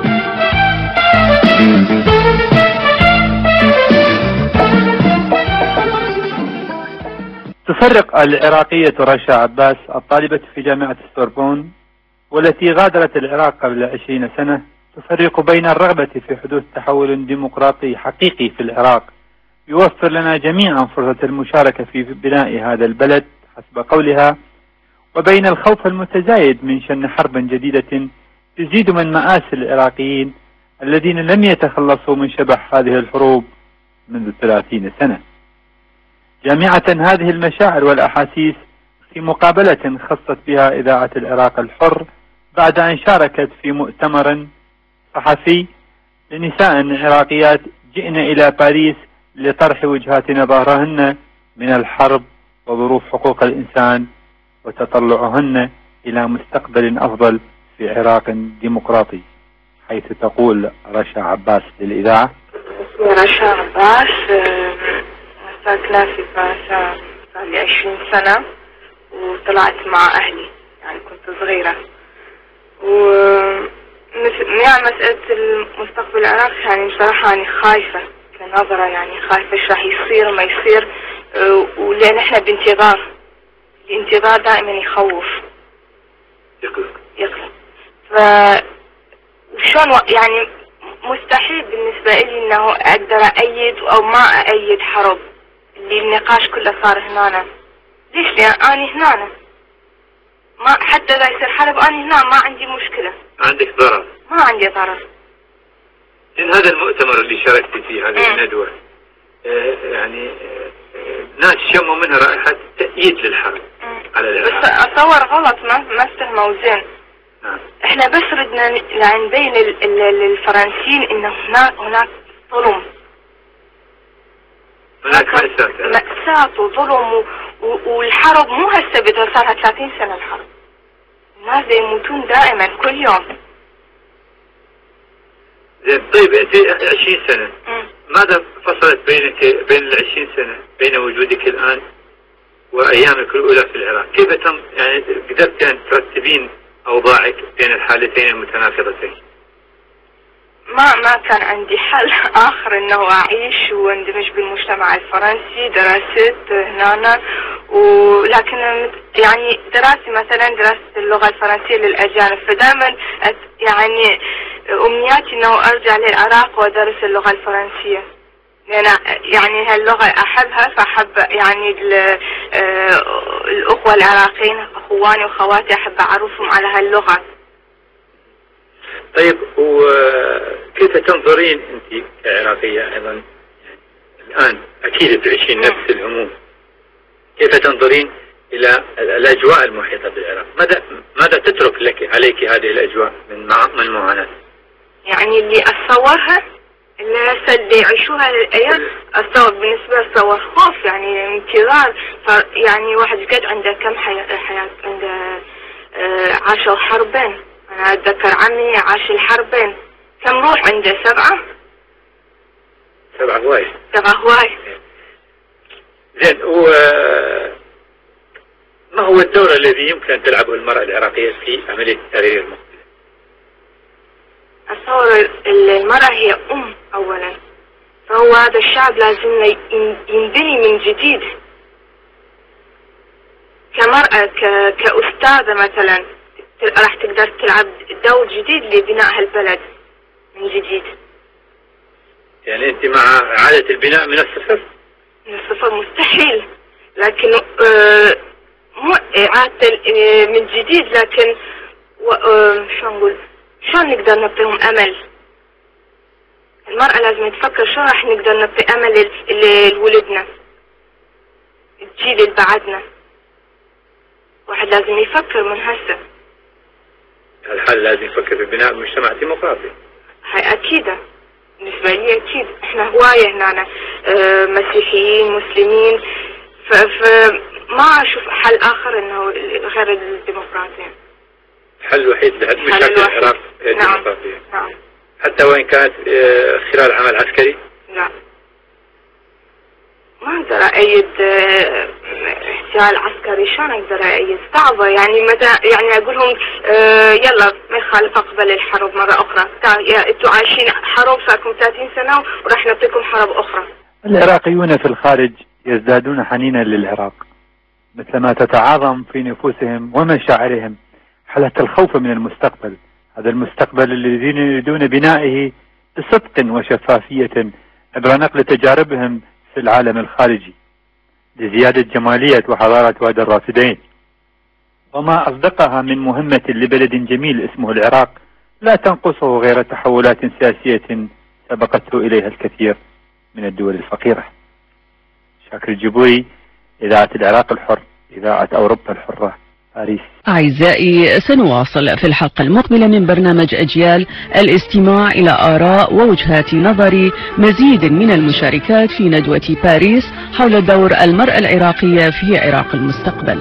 تفرق العراقية رشا عباس الطالبة في جامعة السوربون والتي غادرت العراق قبل عشرين سنة، تفرق بين الرغبة في حدوث تحول ديمقراطي حقيقي في العراق يوفر لنا جميعا فرصة المشاركة في بناء هذا البلد حسب قولها، وبين الخوف المتزايد من شن حرب جديدة تزيد من مآسي العراقيين الذين لم يتخلصوا من شبح هذه الحروب منذ ثلاثين سنة. جامعة هذه المشاعر والأحاسيس في مقابلة خصت بها إذاعة العراق الحر بعد أن شاركت في مؤتمر صحفي لنساء عراقيات جئن إلى باريس لطرح وجهات نظرهن من الحرب وظروف حقوق الإنسان وتطلعهن إلى مستقبل أفضل في عراق ديمقراطي، حيث تقول رشا عباس للإذاعة: اسمي رشا عباس، ساكنة في فرنسا صار لي عشرين سنة وطلعت مع أهلي، يعني كنت صغيرة. و يعني مسألة المستقبل العراق يعني بصراحة أنا خايفة كنظرة، يعني خايفة ايش راح يصير وما يصير، ولأن احنا بانتظار، الانتظار دائما يخوف يقلق يقلق ف شلون يعني مستحيل بالنسبة لي انه اقدر اأيد او ما اأيد حرب، اللي النقاش كله صار هنا. ليش؟ لان اني هنا ما حتى اذا يصير حرب اني هنا ما عندي مشكلة. عندك ضرر؟ ما عندي ضرر. إن هذا المؤتمر اللي شاركت فيه هذه الندوة آه يعني آه ناس شموا منها رائحة تأييد للحرب مم. على العراق. بس اتصور غلط، ما ما استهموا زين. احنا بس ردنا نبين للفرنسيين انه هناك هناك ظلم، هناك مأساة مأساة وظلم، والحرب مو هسه بدها، صارها ثلاثين سنة الحرب، الناس يموتون دائما كل يوم. زين طيب انت عشرين سنة م. ماذا فصلت بينك بين العشرين سنة بين وجودك الآن وأيامك الأولى في العراق؟ كيف تم يعني قدرت أن ترتبين أوضاعك بين الحالتين المتناقضتين؟ ما ما كان عندي حل آخر إنه أعيش واندمج بالمجتمع الفرنسي. درست هنا، ولكن يعني دراستي مثلا درست اللغة الفرنسية للأجانب، فدائما يعني أمنياتي إنه أرجع للعراق وأدرس اللغة الفرنسية، لأن يعني هاللغة أحبها، فأحب يعني الأخوة العراقيين أخواني وخواتي أحب أعرفهم على هاللغة. طيب وكيف تنظرين أنت كعراقية أيضا يعني الآن أكيد تعيشين نفس الهموم، كيف تنظرين إلى الأجواء المحيطة بالعراق؟ ماذا ماذا تترك لك عليك هذه الأجواء من من معاناة؟ يعني اللي أتصورها اللي هسه اللي يعيشوها الأيام، أتصور بالنسبة لي أتصور خوف، يعني انتظار، يعني واحد قد عنده كم حياة حياة عنده آه عاشوا حربين. أنا أتذكر عمي عاش الحربين، كم روح عنده؟ سبعة سبعة هواي سبعة هواي زين. و ما هو الدور الذي يمكن أن تلعبه المرأة العراقية في عملية التغيير المقبل؟ أتصور المرأة هي أم أولا، فهو هذا الشعب لازم ينبني من جديد كمرأة كأستاذة مثلا، راح تقدر تلعب دور جديد لبناء هالبلد من جديد. يعني أنت مع إعادة البناء من الصفر؟ من الصفر مستحيل، لكن آه مو إعادة من جديد، لكن آه شو نقول، شلون نقدر نعطيهم أمل؟ المرأة لازم تفكر شو راح نقدر نعطي أمل لولدنا، الجيل اللي بعدنا. واحد لازم يفكر من هسه. الحل لازم يفكر في بناء مجتمع ديمقراطي. هاي أكيدة. بالنسبة لي أكيد إحنا هواية هنا آه مسيحيين مسلمين، فما أشوف حل آخر إنه غير الديمقراطية. الحل الوحيد لحل مشاكل العراق الديمقراطية. نعم. حتى وإن كانت آه خلال عمل عسكري؟ لا. ما أقدر أأيد احتلال عسكري، شلون أقدر أأيد؟ صعبة يعني متى يعني أقول لهم اه يلا ما يخالف أقبل الحرب مرة أخرى، أنتوا عايشين حرب صاركم ثلاثين سنة وراح نعطيكم حرب أخرى. العراقيون في الخارج يزدادون حنينا للعراق مثلما تتعاظم في نفوسهم ومشاعرهم حالة الخوف من المستقبل، هذا المستقبل الذين يريدون بنائه بصدق وشفافية عبر نقل تجاربهم في العالم الخارجي لزيادة جمالية وحضارة وادي الرافدين. وما أصدقها من مهمة لبلد جميل اسمه العراق لا تنقصه غير تحولات سياسية سبقته إليها الكثير من الدول الفقيرة. شاكر الجبوري، إذاعة العراق الحر، إذاعة أوروبا الحرة، باريس. أعزائي، سنواصل في الحلقة المقبلة من برنامج أجيال الاستماع إلى آراء ووجهات نظر مزيد من المشاركات في ندوة باريس حول دور المرأة العراقية في عراق المستقبل.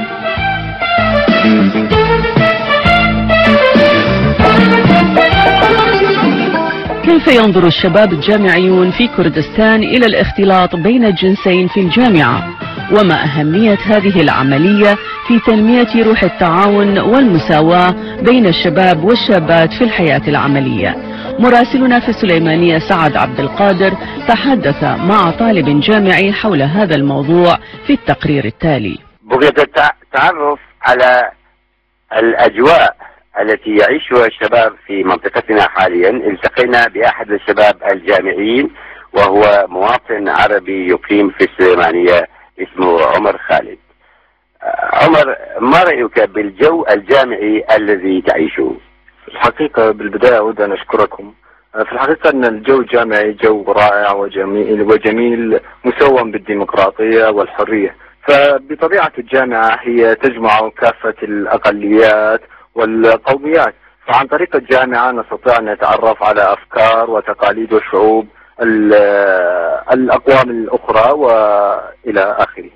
كيف ينظر الشباب الجامعيون في كردستان إلى الاختلاط بين الجنسين في الجامعة؟ وما أهمية هذه العملية في تنمية روح التعاون والمساواة بين الشباب والشابات في الحياة العملية؟ مراسلنا في السليمانية سعد عبد القادر تحدث مع طالب جامعي حول هذا الموضوع في التقرير التالي. بغية التعرف على الأجواء التي يعيشها الشباب في منطقتنا حاليا، التقينا بأحد الشباب الجامعيين وهو مواطن عربي يقيم في السليمانية اسمه عمر خالد. عمر، ما رأيك بالجو الجامعي الذي تعيشه؟ في الحقيقة بالبداية أود أن أشكركم. في الحقيقة أن الجو الجامعي جو رائع وجميل وجميل مسوم بالديمقراطية والحرية، فبطبيعة الجامعة هي تجمع كافة الأقليات والقوميات، فعن طريق الجامعة نستطيع أن نتعرف على أفكار وتقاليد وشعوب الأقوام الأخرى وإلى آخره.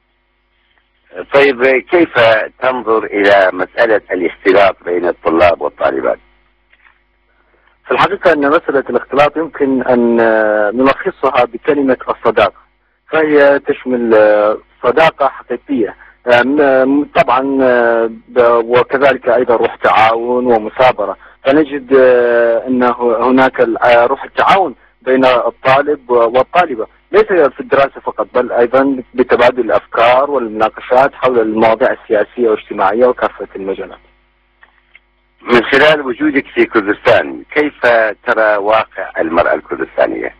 طيب، كيف تنظر إلى مسألة الاختلاط بين الطلاب والطالبات؟ في الحقيقة أن مسألة الاختلاط يمكن أن نلخصها بكلمة الصداقة، فهي تشمل صداقة حقيقية طبعا، وكذلك أيضا روح تعاون ومثابرة، فنجد أن هناك روح التعاون بين الطالب والطالبة ليس في الدراسة فقط، بل أيضا بتبادل الأفكار والمناقشات حول المواضيع السياسية والاجتماعية وكافة المجالات. من خلال وجودك في كردستان، كيف ترى واقع المرأة الكردستانية؟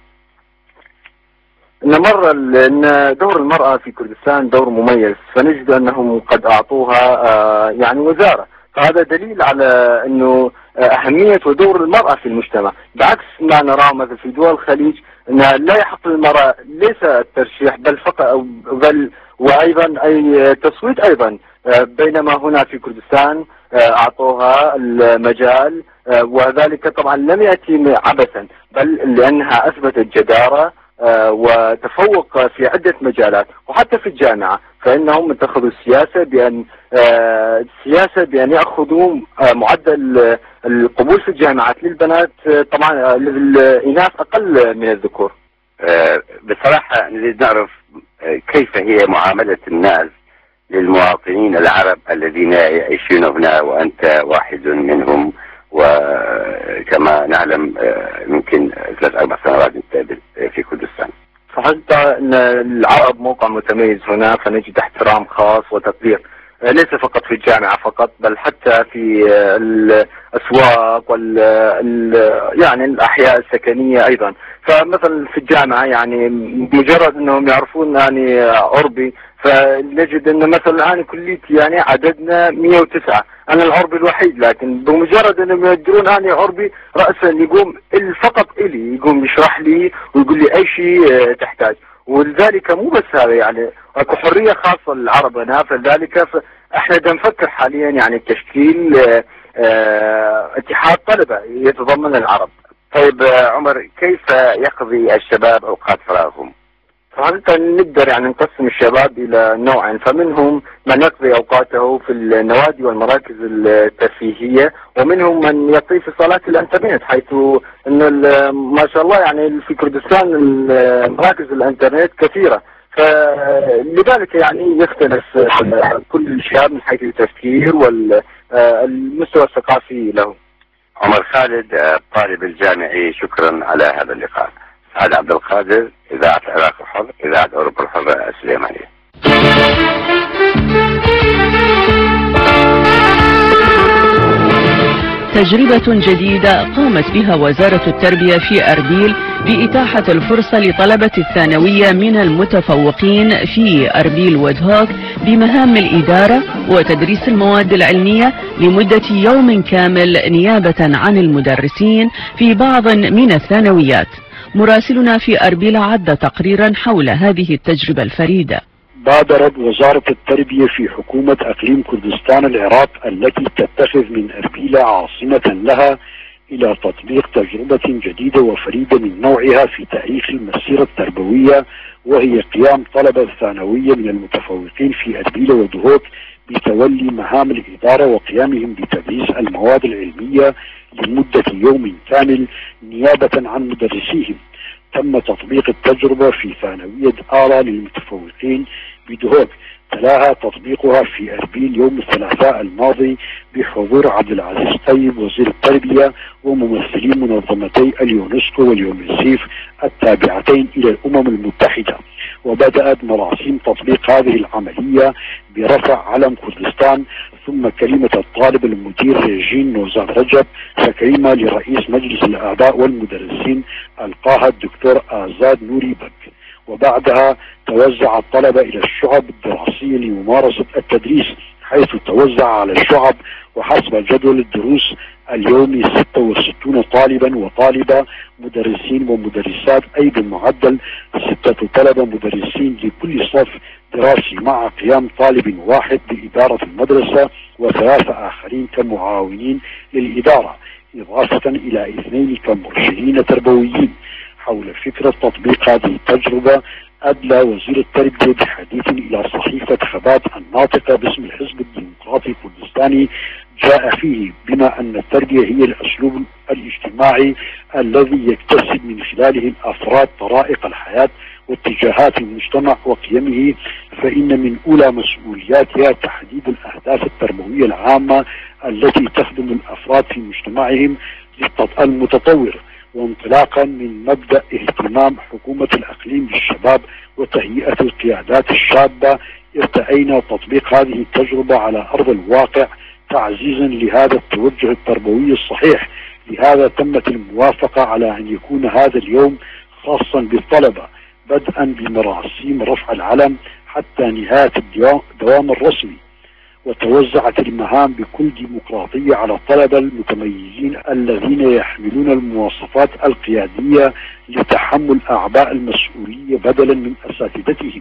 إن مرة إن دور المرأة في كردستان دور مميز، فنجد أنهم قد أعطوها يعني وزارة، فهذا دليل على أنه أهمية ودور المرأة في المجتمع، بعكس ما نراه مثلا في دول الخليج أن لا يحق للمرأة ليس الترشيح بل فقط بل وأيضا أي تصويت أيضا، بينما هنا في كردستان أعطوها المجال، وذلك طبعا لم يأتي عبثا بل لأنها أثبتت جدارة وتفوق في عدة مجالات، وحتى في الجامعة فإنهم اتخذوا السياسة بأن السياسة بأن يأخذوا معدل القبول في الجامعات للبنات طبعا للإناث أقل من الذكور. بصراحة نريد نعرف كيف هي معاملة الناس للمواطنين العرب الذين يعيشون هنا وأنت واحد منهم، وكما نعلم يمكن ثلاث أربع سنوات في كردستان. فحتى أن العرب موقع متميز هنا، فنجد احترام خاص وتقدير ليس فقط في الجامعة فقط بل حتى في الأسواق وال يعني الأحياء السكنية أيضا. فمثلا في الجامعة يعني مجرد أنهم يعرفون يعني عربي، فنجد أن مثلا أنا كليتي يعني عددنا مئة وتسعة، أنا العربي الوحيد، لكن بمجرد أنهم يقدرون أني عربي رأسا يقوم فقط إلي يقوم يشرح لي ويقول لي أي شيء تحتاج. ولذلك مو بس هذا، يعني اكو حريه خاصه للعرب هنا، فلذلك احنا بدنا نفكر حاليا يعني تشكيل اه اتحاد طلبه يتضمن العرب، طيب عمر، كيف يقضي الشباب أوقات فراغهم؟ فهذا نقدر يعني نقسم الشباب إلى نوعين، فمنهم من يقضي أوقاته في النوادي والمراكز الترفيهية، ومنهم من يقضي في صالات الإنترنت، حيث أن ما شاء الله يعني في كردستان مراكز الإنترنت كثيرة، فلذلك يعني يختلف كل شاب من حيث التفكير والمستوى الثقافي له. عمر خالد الطالب الجامعي، شكرا على هذا اللقاء. سعد عبد القادر، إذاعة العراق الحر، إذاعة أوروبا الحرة السليمانية. تجربة جديدة قامت بها وزارة التربية في أربيل بإتاحة الفرصة لطلبة الثانوية من المتفوقين في أربيل ودهوك بمهام الإدارة وتدريس المواد العلمية لمدة يوم كامل نيابة عن المدرسين في بعض من الثانويات. مراسلنا في أربيل عد تقريرا حول هذه التجربة الفريدة. بادرت وزارة التربية في حكومة أقليم كردستان العراق التي تتخذ من أربيل عاصمة لها إلى تطبيق تجربة جديدة وفريدة من نوعها في تاريخ المسيرة التربوية، وهي قيام طلبة الثانوية من المتفوقين في أربيل ودهوك بتولي مهام الإدارة وقيامهم بتدريس المواد العلمية لمدة يوم كامل نيابة عن مدرسيهم. تم تطبيق التجربة في ثانوية آرا للمتفوقين بدهوك، تلاها تطبيقها في أربيل يوم الثلاثاء الماضي بحضور عبد العزيز طيب وزير التربية وممثلين منظمتي اليونسكو واليونيسيف التابعتين إلى الأمم المتحدة. وبدأت مراسيم تطبيق هذه العملية برفع علم كردستان، ثم كلمة الطالب المدير ريجين نوزان رجب، فكلمة لرئيس مجلس الأعضاء والمدرسين ألقاها الدكتور آزاد نوري بك. وبعدها توزع الطلبة إلى الشعب الدراسية لممارسة التدريس، حيث توزع على الشعب وحسب جدول الدروس اليومي ستة وستين طالبا وطالبة مدرسين ومدرسات، أي بمعدل ستة طلبة مدرسين لكل صف دراسي، مع قيام طالب واحد بإدارة المدرسة وثلاثة آخرين كمعاونين للإدارة، إضافة إلى اثنين كمرشدين تربويين. حول فكرة تطبيق هذه التجربة أدلى وزير التربية بحديث إلى صحيفة خبات الناطقة باسم الحزب الديمقراطي الكردستاني، جاء فيه بما أن التربية هي الأسلوب الاجتماعي الذي يكتسب من خلاله الأفراد طرائق الحياة واتجاهات المجتمع وقيمه، فإن من أولى مسؤولياتها تحديد الأهداف التربوية العامة التي تخدم الأفراد في مجتمعهم المتطور، وانطلاقا من مبدأ اهتمام حكومة الأقليم بالشباب وتهيئة القيادات الشابة، ارتأينا تطبيق هذه التجربة على أرض الواقع تعزيزا لهذا التوجه التربوي الصحيح. لهذا تمت الموافقة على أن يكون هذا اليوم خاصا بالطلبة، بدءا بمراسيم رفع العلم حتى نهاية الدوام الرسمي. وتوزعت المهام بكل ديمقراطية على الطلبة المتميزين الذين يحملون المواصفات القيادية لتحمل أعباء المسؤولية بدلا من أساتذتهم،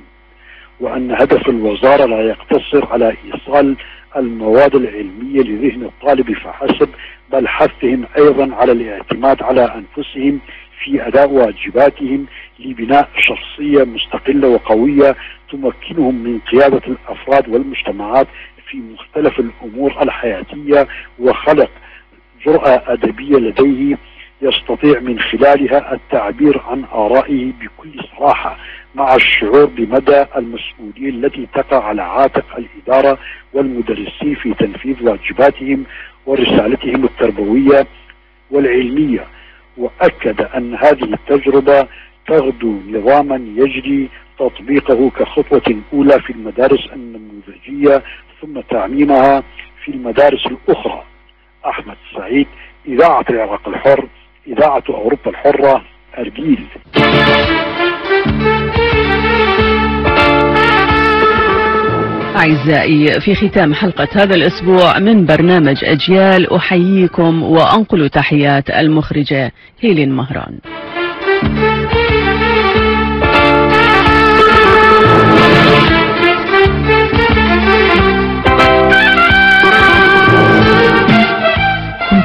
وأن هدف الوزارة لا يقتصر على إيصال المواد العلمية لذهن الطالب فحسب، بل حثهم أيضا على الاعتماد على أنفسهم في أداء واجباتهم لبناء شخصية مستقلة وقوية تمكنهم من قيادة الأفراد والمجتمعات في مختلف الأمور الحياتية، وخلق جرأة أدبية لديه يستطيع من خلالها التعبير عن آرائه بكل صراحة، مع الشعور بمدى المسؤولية التي تقع على عاتق الإدارة والمدرسين في تنفيذ واجباتهم ورسالتهم التربوية والعلمية. وأكد أن هذه التجربة تغدو نظاما يجري تطبيقه كخطوة أولى في المدارس النموذجية ثم تعميمها في المدارس الأخرى. أحمد سعيد، إذاعة العراق الحر، إذاعة أوروبا الحرة، أربيل. أعزائي، في ختام حلقة هذا الأسبوع من برنامج أجيال أحييكم وأنقل تحيات المخرجة هيلين مهران.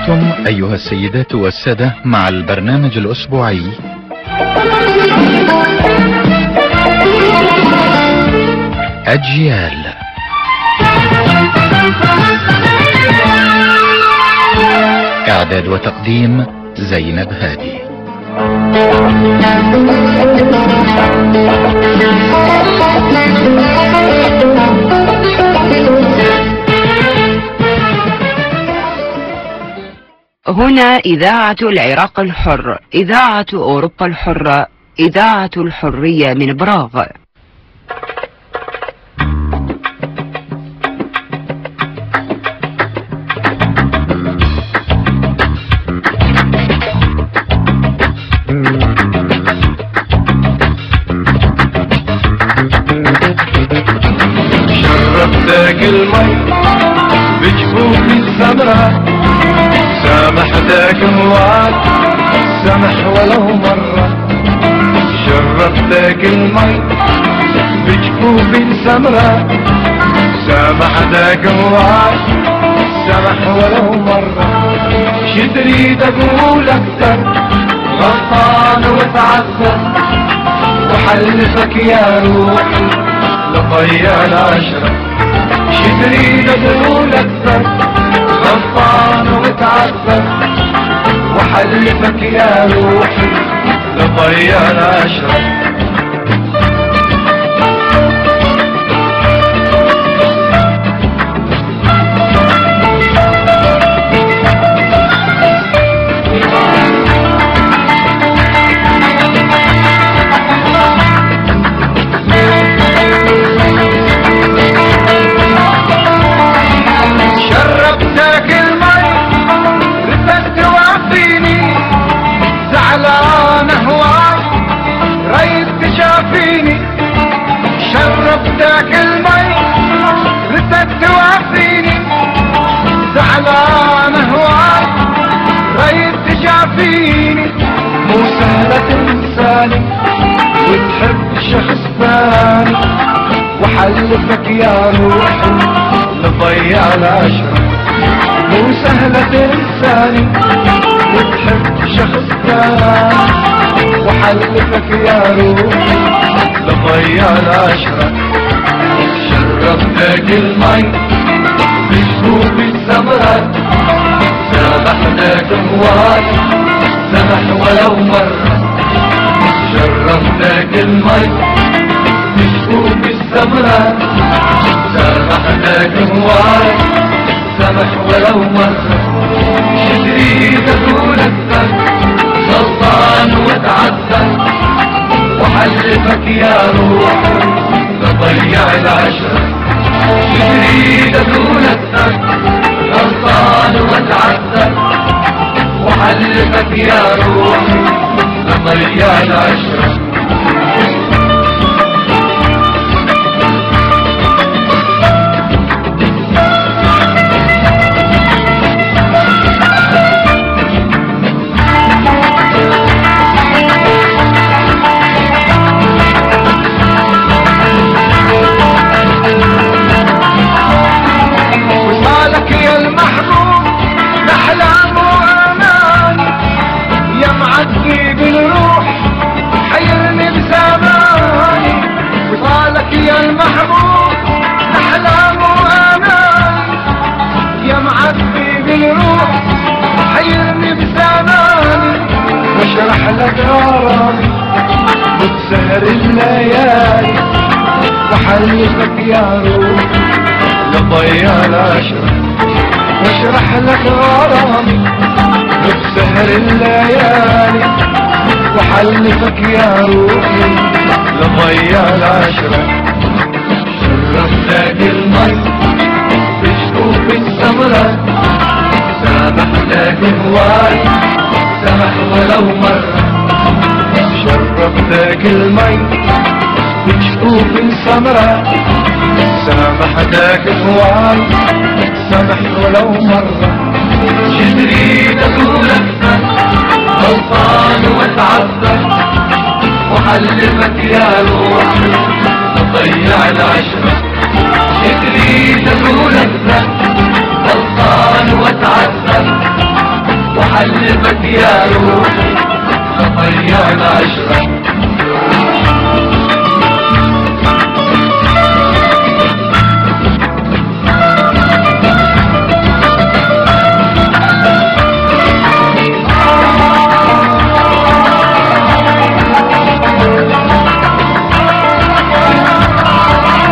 أنتم أيها السيدات والسادة مع البرنامج الأسبوعي أجيال. إعداد وتقديم زينب هادي. هنا إذاعة العراق الحر، إذاعة أوروبا الحرة، إذاعة الحرية من براغ. شربتك المي بجفوف السمرة، سامحتك موال سمح ولو مرة. شربتك المي بجفوف السمرة، سامحتك موال سمح ولو مرة. شتريد اقول اكتر غلطان وتعذر، وحلفك يا روحي لضيع العشرة. شتريد اقول اكتر غلطان وتعذر، وحلفك يا روحي لضيع العشرة. شربتك المي ردت توافيني، زعلان هواي ريت تجافيني. مو سهلة تنساني وتحب شخص ثاني، وحلفك يا روحي لضيع العشرة. مو سهلة تنساني وتحب شخص ثاني، وحلفك يا روحي لضيع العشرة. شربتك المي بجفوف السمرة، سامحتك هواي سمح ولو مرة. شربتك المي بجفوف السمرة، سامحتك هواي سمح ولو مرة. شتريد اقول اكثر غلطان وتعذر، وحلفك يا روحي لضيع العشرة. شتريد اقول اكثر غلطان وتعذر، وحلفك يا روحي لضيع العشرة. واشرح لك غرامي وتسهر الليالي، وحلفك يا روحي لضيع العشرة. واشرح لك غرامي وتسهر الليالي، وحلفك يا روحي لضيع العشرة. شربتك المي بجفوف السمرة، سامحتك هواي سمح ولو مرة. شربتك المي بجفوف السمرة، سامحتك هواي سمح ولو مرة. شتريد اقول اكثر غلطان وتعذر، وحلفك يا روحي لضيع العشرة. شتريد اقول اكثر